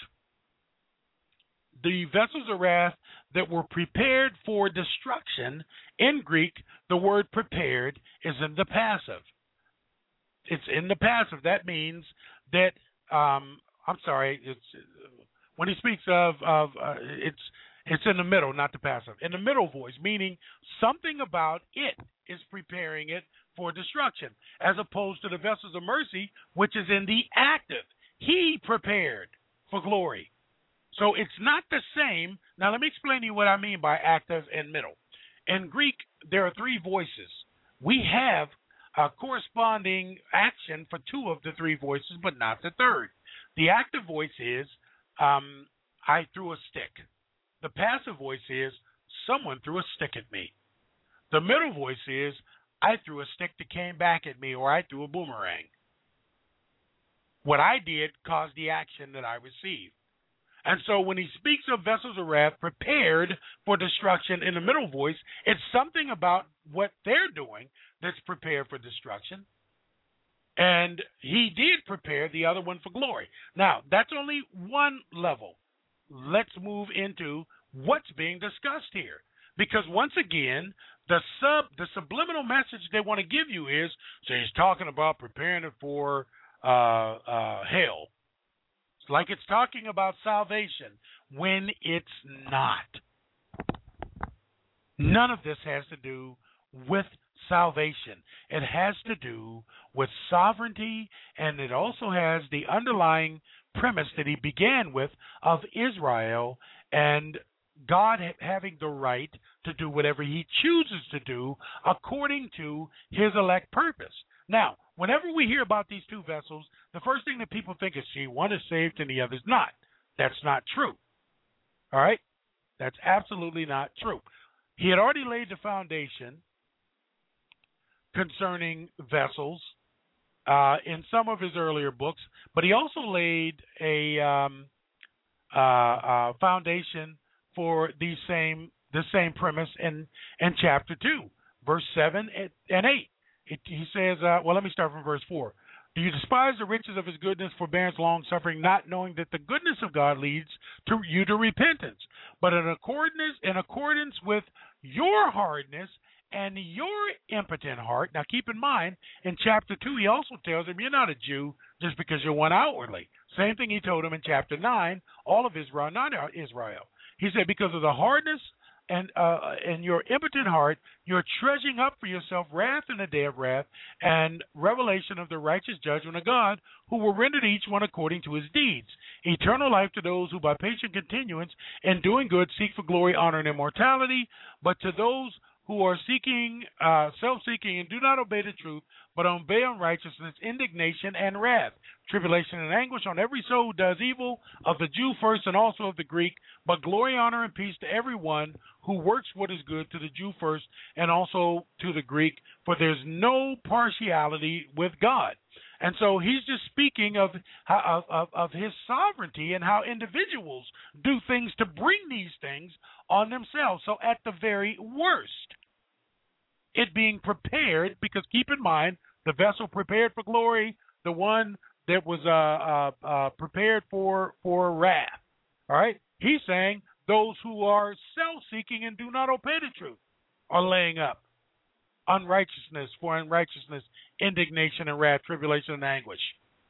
The vessels of wrath that were prepared for destruction, in Greek, the word prepared is in the passive. It's in the passive. That means that, um, I'm sorry, it's when he speaks of, of uh, it's it's in the middle, not the passive. In the middle voice, meaning something about it is preparing it for destruction, as opposed to the vessels of mercy, which is in the active. He prepared for glory. So it's not the same. Now, let me explain to you what I mean by active and middle. In Greek, there are three voices. We have a corresponding action for two of the three voices, but not the third. The active voice is, um, I threw a stick. The passive voice is, someone threw a stick at me. The middle voice is, I threw a stick that came back at me, or I threw a boomerang. What I did caused the action that I received. And so when he speaks of vessels of wrath prepared for destruction in the middle voice, it's something about what they're doing that's prepared for destruction. And he did prepare the other one for glory. Now, that's only one level. Let's move into what's being discussed here. Because once again, the sub, the subliminal message they want to give you is, so he's talking about preparing it for uh, uh, hell. It's like it's talking about salvation when it's not. None of this has to do with salvation. It has to do with sovereignty, and it also has the underlying premise that he began with of Israel and God ha- having the right to do whatever he chooses to do according to his elect purpose. Now, whenever we hear about these two vessels, the first thing that people think is, see, one is saved and the other is not. That's not true. All right? That's absolutely not true. He had already laid the foundation concerning vessels uh, in some of his earlier books, but he also laid a um, uh, uh, foundation for the same the same premise in, in chapter two, verse seven and eight. It, he says, uh, well, let me start from verse four. Do you despise the riches of his goodness, forbearance, long-suffering, not knowing that the goodness of God leads to you to repentance? But in accordance, in accordance with your hardness and your impotent heart. Now, keep in mind, in chapter two, he also tells him you're not a Jew just because you're one outwardly. Same thing he told him in chapter nine, all of Israel, not Israel. He said, because of the hardness and uh, and your impotent heart, you're treasuring up for yourself wrath in the day of wrath and revelation of the righteous judgment of God, who will render to each one according to his deeds. Eternal life to those who by patient continuance and doing good seek for glory, honor, and immortality, but to those who are seeking, uh, self-seeking, and do not obey the truth, but obey unrighteousness, indignation, and wrath, tribulation and anguish on every soul who does evil, of the Jew first and also of the Greek, but glory, honor, and peace to everyone who works what is good, to the Jew first and also to the Greek, for there's no partiality with God. And so he's just speaking of, of, of, of his sovereignty and how individuals do things to bring these things on themselves. So at the very worst, it being prepared, because keep in mind, the vessel prepared for glory, the one that was uh, uh, uh, prepared for, for wrath. All right? He's saying those who are self-seeking and do not obey the truth are laying up unrighteousness for unrighteousness, indignation and wrath, tribulation and anguish.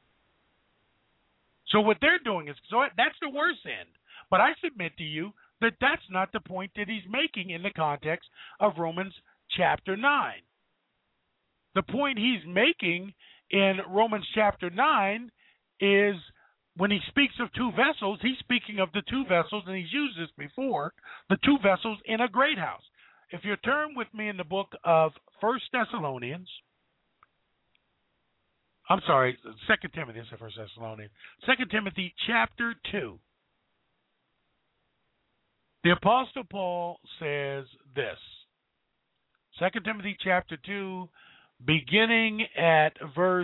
So what they're doing is, so that's the worst end. But I submit to you that that's not the point that he's making in the context of Romans chapter nine. The point he's making in Romans chapter nine is when he speaks of two vessels, he's speaking of the two vessels, and he's used this before, the two vessels in a great house. If you turn with me in the book of First Thessalonians, I'm sorry, Second Timothy, it's First Thessalonians, Second Timothy chapter two. The Apostle Paul says this, Second Timothy chapter two, beginning at verse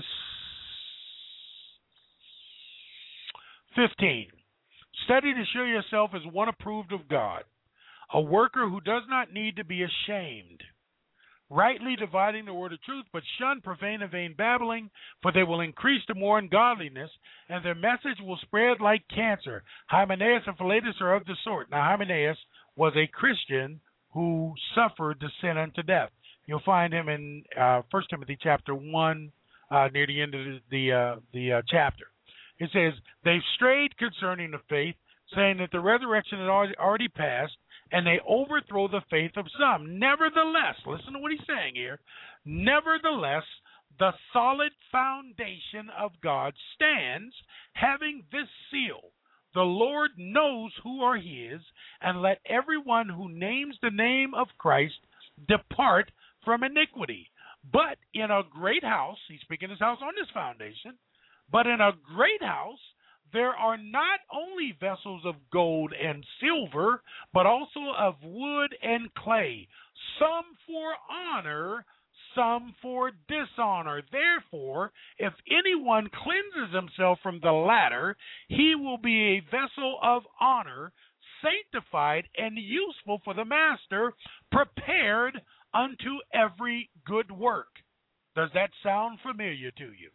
fifteen. Study to show yourself as one approved of God, a worker who does not need to be ashamed, rightly dividing the word of truth, but shun profane and vain babbling, for they will increase to more ungodliness, and their message will spread like cancer. Hymenaeus and Philetus are of the sort. Now, Hymenaeus was a Christian who suffered the sin unto death. You'll find him in uh, First Timothy chapter one, uh, near the end of the the, uh, the uh, chapter. It says, they've strayed concerning the faith, saying that the resurrection had already, already passed, and they overthrow the faith of some. Nevertheless, listen to what he's saying here, nevertheless, the solid foundation of God stands, having this seal, the Lord knows who are his, and let everyone who names the name of Christ depart from iniquity. But in a great house, he's speaking his house on this foundation, but in a great house, there are not only vessels of gold and silver, but also of wood and clay, some for honor, some for dishonor. Therefore, if anyone cleanses himself from the latter, he will be a vessel of honor, sanctified and useful for the master, prepared unto every good work. Does that sound familiar to you?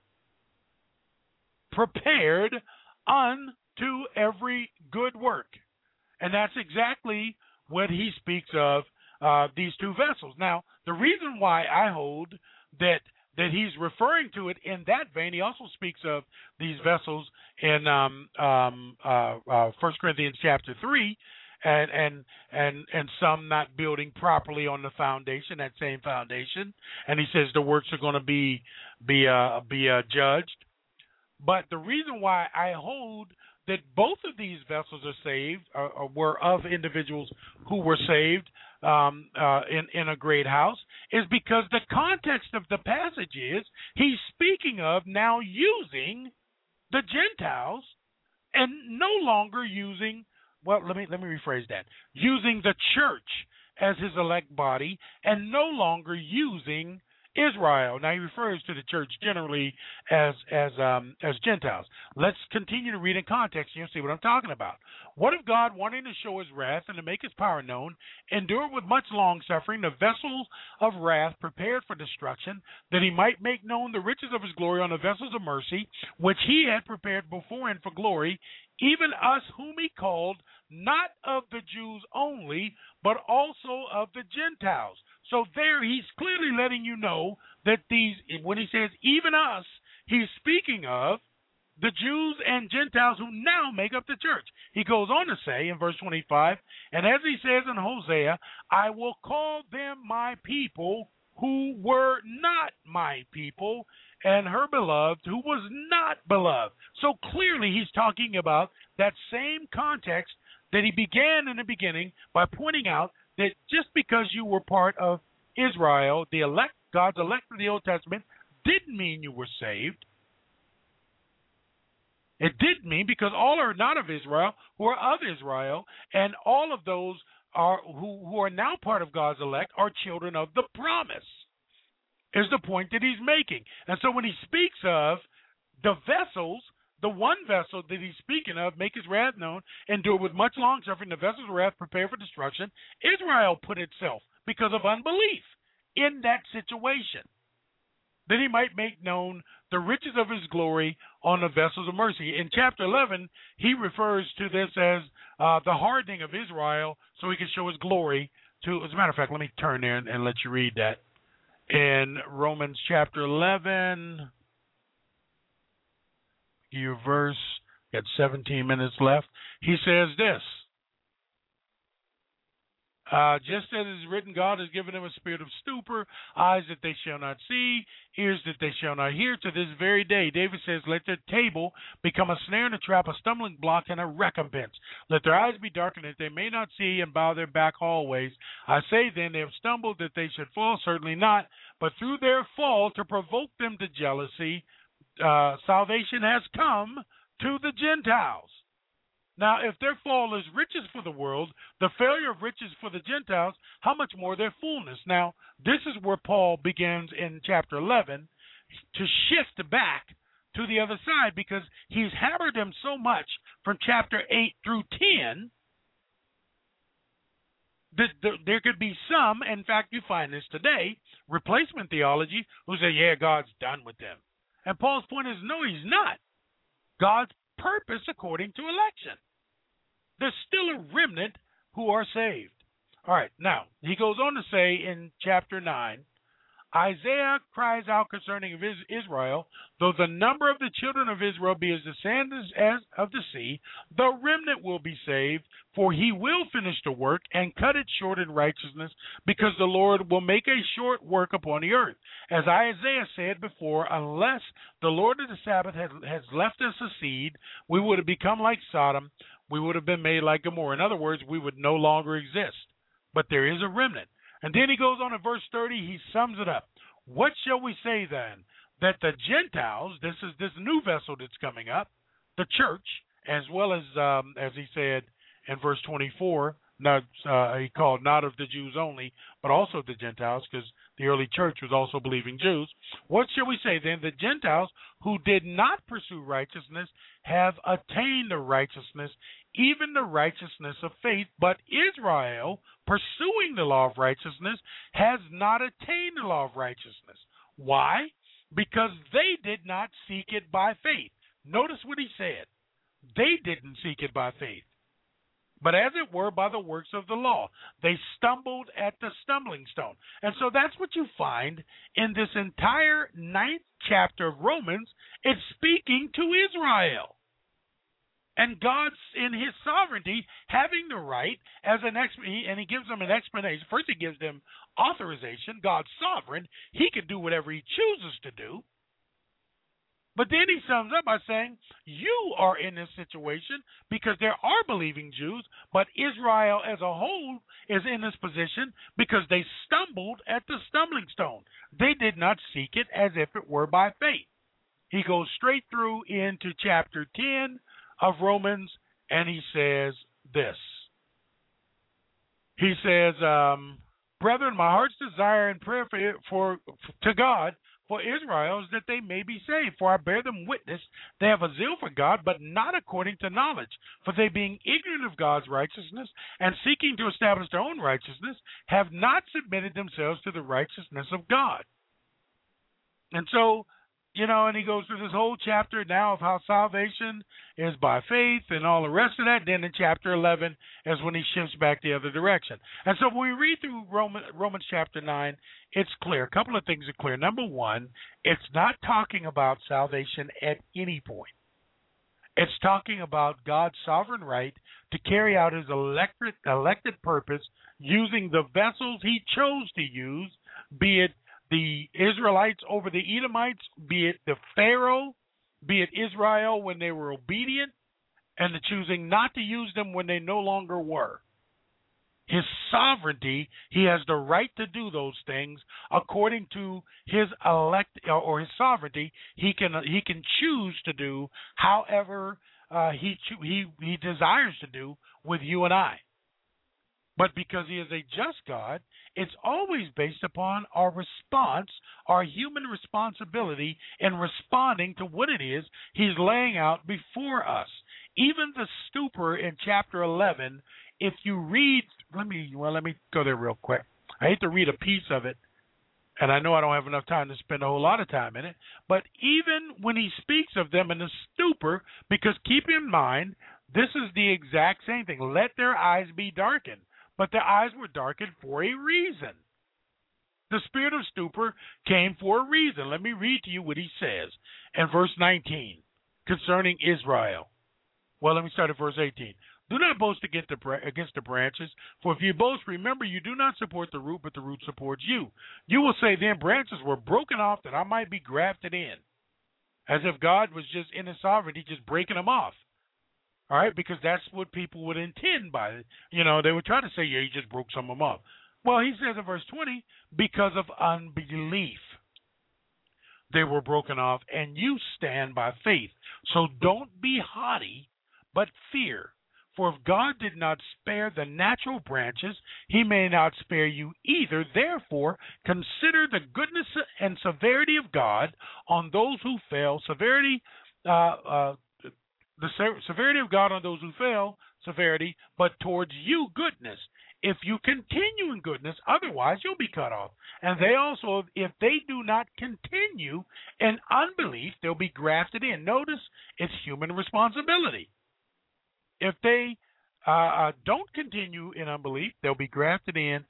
Prepared unto every good work. And that's exactly what he speaks of uh, these two vessels. Now, the reason why I hold that that he's referring to it in that vein, he also speaks of these vessels in um, um, uh, uh, First Corinthians chapter three, and, and and and some not building properly on the foundation, that same foundation. And he says the works are going to be be uh, be uh, judged. But the reason why I hold that both of these vessels are saved, or, or were of individuals who were saved um, uh, in, in a great house, is because the context of the passage is he's speaking of now using the Gentiles and no longer using, well, let me let me rephrase that, using the church as his elect body and no longer using Israel. Now he refers to the church generally as as um, as Gentiles. Let's continue to read in context and you'll see what I'm talking about. What if God, wanting to show his wrath and to make his power known, endured with much long suffering the vessels of wrath prepared for destruction, that he might make known the riches of his glory on the vessels of mercy, which he had prepared beforehand for glory, even us whom he called, not of the Jews only, but also of the Gentiles. So there he's clearly letting you know that these, when he says even us, he's speaking of the Jews and Gentiles who now make up the church. He goes on to say in verse twenty-five, and as he says in Hosea, I will call them my people who were not my people, and her beloved who was not beloved. So clearly he's talking about that same context that he began in the beginning by pointing out that just because you were part of Israel, the elect, God's elect of the Old Testament, didn't mean you were saved. It did mean, because all are not of Israel who are of Israel, and all of those are who, who are now part of God's elect are children of the promise, is the point that he's making. And so when he speaks of the vessels, the one vessel that he's speaking of, make his wrath known, endure with much long suffering, the vessels of wrath prepared for destruction, Israel put itself, because of unbelief, in that situation, that he might make known the riches of his glory on the vessels of mercy. In chapter eleven, he refers to this as uh, the hardening of Israel so he can show his glory to, as a matter of fact, let me turn there and, and let you read that. In Romans chapter eleven, your verse, got seventeen minutes left, he says this, Uh, just as it is written, God has given them a spirit of stupor, eyes that they shall not see, ears that they shall not hear, to this very day. David says, let their table become a snare and a trap, a stumbling block and a recompense. Let their eyes be darkened that they may not see, and bow their back always. I say then, they have stumbled that they should fall, certainly not, but through their fall, to provoke them to jealousy, uh, salvation has come to the Gentiles. Now, if their fall is riches for the world, the failure of riches for the Gentiles, how much more their fullness? Now, this is where Paul begins in chapter eleven to shift back to the other side, because he's hammered them so much from chapter eight through ten that there could be some, in fact, you find this today, replacement theology, who say, yeah, God's done with them. And Paul's point is, no, he's not. God's purpose according to election. There's still a remnant who are saved. All right, now, he goes on to say in chapter nine, Isaiah cries out concerning Israel, though the number of the children of Israel be as the sand as of the sea, the remnant will be saved, for he will finish the work and cut it short in righteousness, because the Lord will make a short work upon the earth. As Isaiah said before, unless the Lord of the Sabbath has, has left us a seed, we would have become like Sodom, we would have been made like Gomorrah. In other words, we would no longer exist. But there is a remnant. And then he goes on in verse thirty, he sums it up. What shall we say then? That the Gentiles, this is this new vessel that's coming up, the church, as well as, um, as he said in verse twenty-four, not, uh, he called not of the Jews only, but also the Gentiles, because the early church was also believing Jews. What shall we say then? The Gentiles who did not pursue righteousness have attained the righteousness, even the righteousness of faith. But Israel, pursuing the law of righteousness, has not attained the law of righteousness. Why? Because they did not seek it by faith. Notice what he said. They didn't seek it by faith, but as it were by the works of the law. They stumbled at the stumbling stone. And so that's what you find in this entire ninth chapter of Romans. It's speaking to Israel. And God's, in his sovereignty, having the right, as an ex- and he gives them an explanation. First he gives them authorization. God's sovereign. He can do whatever he chooses to do. But then he sums up by saying, you are in this situation because there are believing Jews, but Israel as a whole is in this position because they stumbled at the stumbling stone. They did not seek it as if it were by faith. He goes straight through into chapter ten of Romans, and he says this. He says, um, brethren, my heart's desire and prayer for, for to God for Israel is that they may be saved. For I bear them witness, they have a zeal for God, but not according to knowledge. For they, being ignorant of God's righteousness and seeking to establish their own righteousness, have not submitted themselves to the righteousness of God. And so, you know, and he goes through this whole chapter now of how salvation is by faith and all the rest of that. Then in chapter eleven is when he shifts back the other direction. And so when we read through Roman, Romans chapter nine, it's clear. A couple of things are clear. Number one, it's not talking about salvation at any point. It's talking about God's sovereign right to carry out his elected, elected purpose using the vessels he chose to use, be it the Israelites over the Edomites, be it the Pharaoh, be it Israel when they were obedient, and the choosing not to use them when they no longer were. His sovereignty, he has the right to do those things according to his elect or his sovereignty. He can he can choose to do however uh, he cho- he he desires to do with you and I. But because he is a just God, it's always based upon our response, our human responsibility in responding to what it is he's laying out before us. Even the stupor in chapter eleven, if you read, let me, well, let me go there real quick. I hate to read a piece of it, and I know I don't have enough time to spend a whole lot of time in it, but even when he speaks of them in the stupor, because keep in mind, this is the exact same thing. Let their eyes be darkened. But their eyes were darkened for a reason. The spirit of stupor came for a reason. Let me read to you what he says in verse nineteen concerning Israel. Well, let me start at verse eighteen. Do not boast against the, against the branches, for if you boast, remember you do not support the root, but the root supports you. You will say, then branches were broken off that I might be grafted in. As if God was just in his sovereignty, just breaking them off. All right, because that's what people would intend by it. You know, they would try to say, yeah, he just broke some of them up. Well, he says in verse twenty, because of unbelief, they were broken off, and you stand by faith. So don't be haughty, but fear. For if God did not spare the natural branches, he may not spare you either. Therefore, consider the goodness and severity of God on those who fail. Severity, uh, uh, The severity of God on those who fail, severity, but towards you, goodness. If you continue in goodness, otherwise you'll be cut off. And they also, if they do not continue in unbelief, they'll be grafted in. Notice it's human responsibility. If they uh, don't continue in unbelief, they'll be grafted in,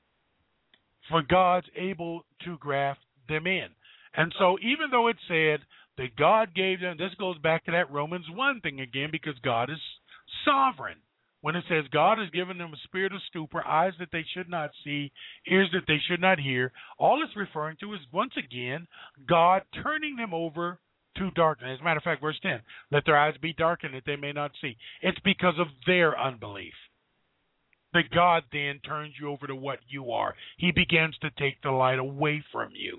for God's able to graft them in. And so even though it said that God gave them, this goes back to that Romans one thing again, because God is sovereign. When it says God has given them a spirit of stupor, eyes that they should not see, ears that they should not hear, all it's referring to is, once again, God turning them over to darkness. As a matter of fact, verse ten, let their eyes be darkened that they may not see. It's because of their unbelief that God then turns you over to what you are. He begins to take the light away from you.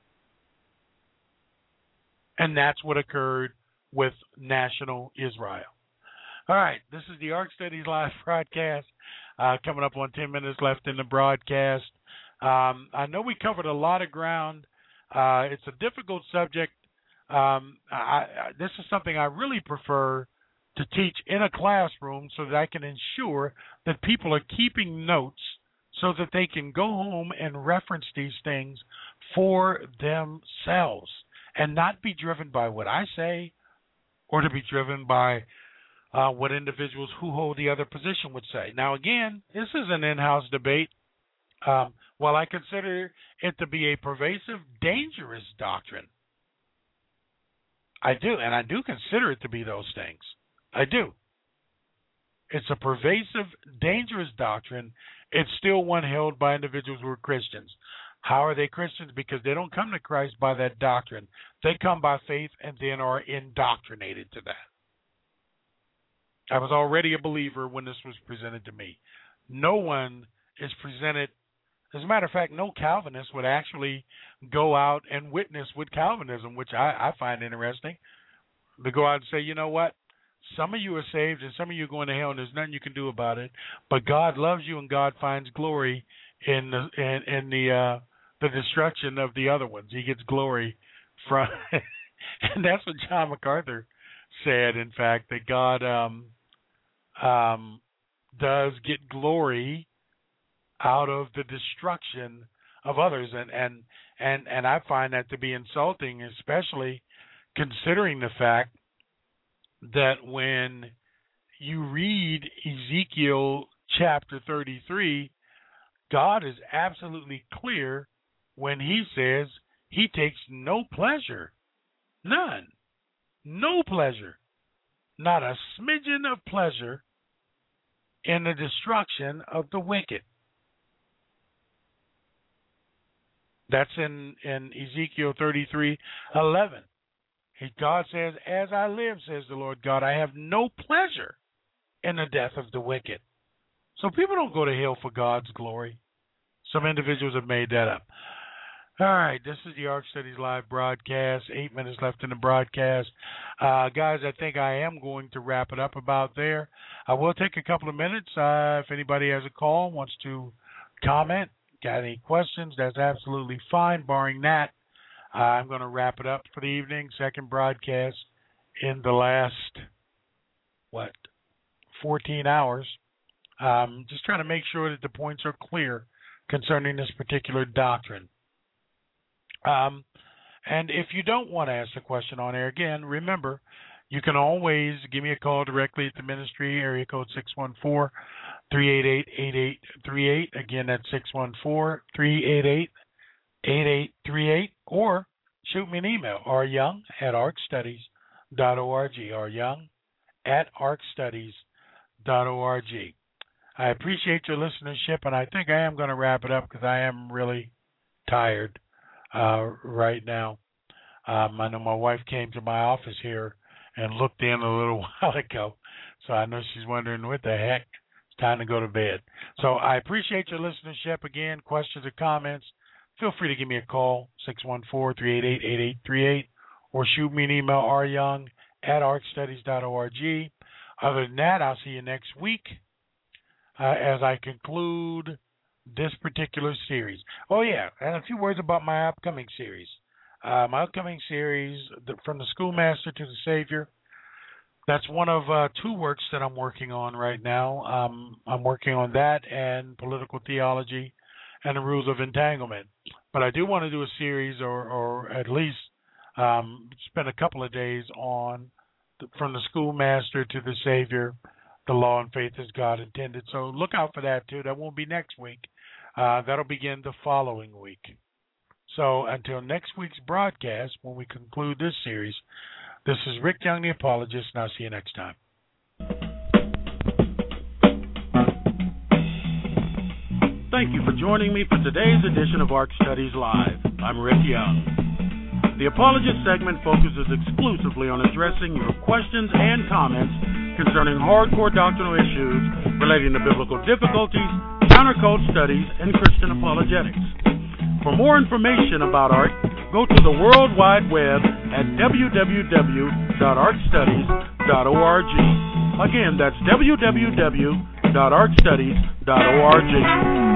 And that's what occurred with national Israel. All right, this is the Ark Studies Live broadcast. Uh, coming up on ten minutes left in the broadcast. Um, I know we covered a lot of ground. Uh, it's a difficult subject. Um, I, I, this is something I really prefer to teach in a classroom so that I can ensure that people are keeping notes so that they can go home and reference these things for themselves and not be driven by what I say or to be driven by uh, what individuals who hold the other position would say. Now, again, this is an in-house debate. Um, while I consider it to be a pervasive, dangerous doctrine, I do, and I do consider it to be those things. I do. It's a pervasive, dangerous doctrine. It's still one held by individuals who are Christians. How are they Christians? Because they don't come to Christ by that doctrine. They come by faith and then are indoctrinated to that. I was already a believer when this was presented to me. No one is presented. As a matter of fact, no Calvinist would actually go out and witness with Calvinism, which I, I find interesting. To go out and say, you know what? Some of you are saved and some of you are going to hell and there's nothing you can do about it. But God loves you and God finds glory in the in, in the uh, the destruction of the other ones. He gets glory from, and that's what John MacArthur said. In fact, that God um, um, does get glory out of the destruction of others, and and and and I find that to be insulting, especially considering the fact that when you read Ezekiel chapter thirty-three, God is absolutely clear when he says he takes no pleasure, none, no pleasure, not a smidgen of pleasure in the destruction of the wicked. That's in, in Ezekiel thirty-three eleven. He, God says, as I live, says the Lord God, I have no pleasure in the death of the wicked. So people don't go to hell for God's glory. Some individuals have made that up. All right, this is the Ark Studies Live broadcast. Eight minutes left in the broadcast. Uh, guys, I think I am going to wrap it up about there. I will take a couple of minutes. Uh, if anybody has a call, wants to comment, got any questions, that's absolutely fine. Barring that, uh, I'm going to wrap it up for the evening. Second broadcast in the last, what, fourteen hours. Um, just trying to make sure that the points are clear concerning this particular doctrine. Um, and if you don't want to ask a question on air, again, remember, you can always give me a call directly at the ministry, area code six one four, three eight eight, eight eight three eight. Again, that's six one four, three eight eight, eight eight three eight. Or shoot me an email, ryoung at arcstudies dot org, ryoung at arcstudies dot org. I appreciate your listenership, and I think I am going to wrap it up because I am really tired uh, right now. Um, I know my wife came to my office here and looked in a little while ago, so I know she's wondering what the heck. It's time to go to bed. So I appreciate your listenership. Again, questions or comments, feel free to give me a call, six one four, three eight eight, eight eight three eight, or shoot me an email, ryoung at arcstudies dot org. Other than that, I'll see you next week uh, as I conclude this particular series. Oh, yeah, and a few words about my upcoming series. Uh, my upcoming series, the, From the Schoolmaster to the Savior, that's one of uh, two works that I'm working on right now. Um, I'm working on that and political theology and the rules of entanglement. But I do want to do a series, or, or at least um, spend a couple of days on the, From the Schoolmaster to the Savior, the law and faith as God intended. So look out for that, too. That won't be next week. Uh, that'll begin the following week. So until next week's broadcast, when we conclude this series, this is Rick Young, the Apologist, and I'll see you next time. Thank you for joining me for today's edition of Ark Studies Live. I'm Rick Young. The Apologist segment focuses exclusively on addressing your questions and comments concerning hardcore doctrinal issues relating to biblical difficulties, countercult studies, and Christian apologetics. For more information about Ark, go to the World Wide Web at w w w dot arc studies dot org. Again, that's w w w dot arc studies dot org.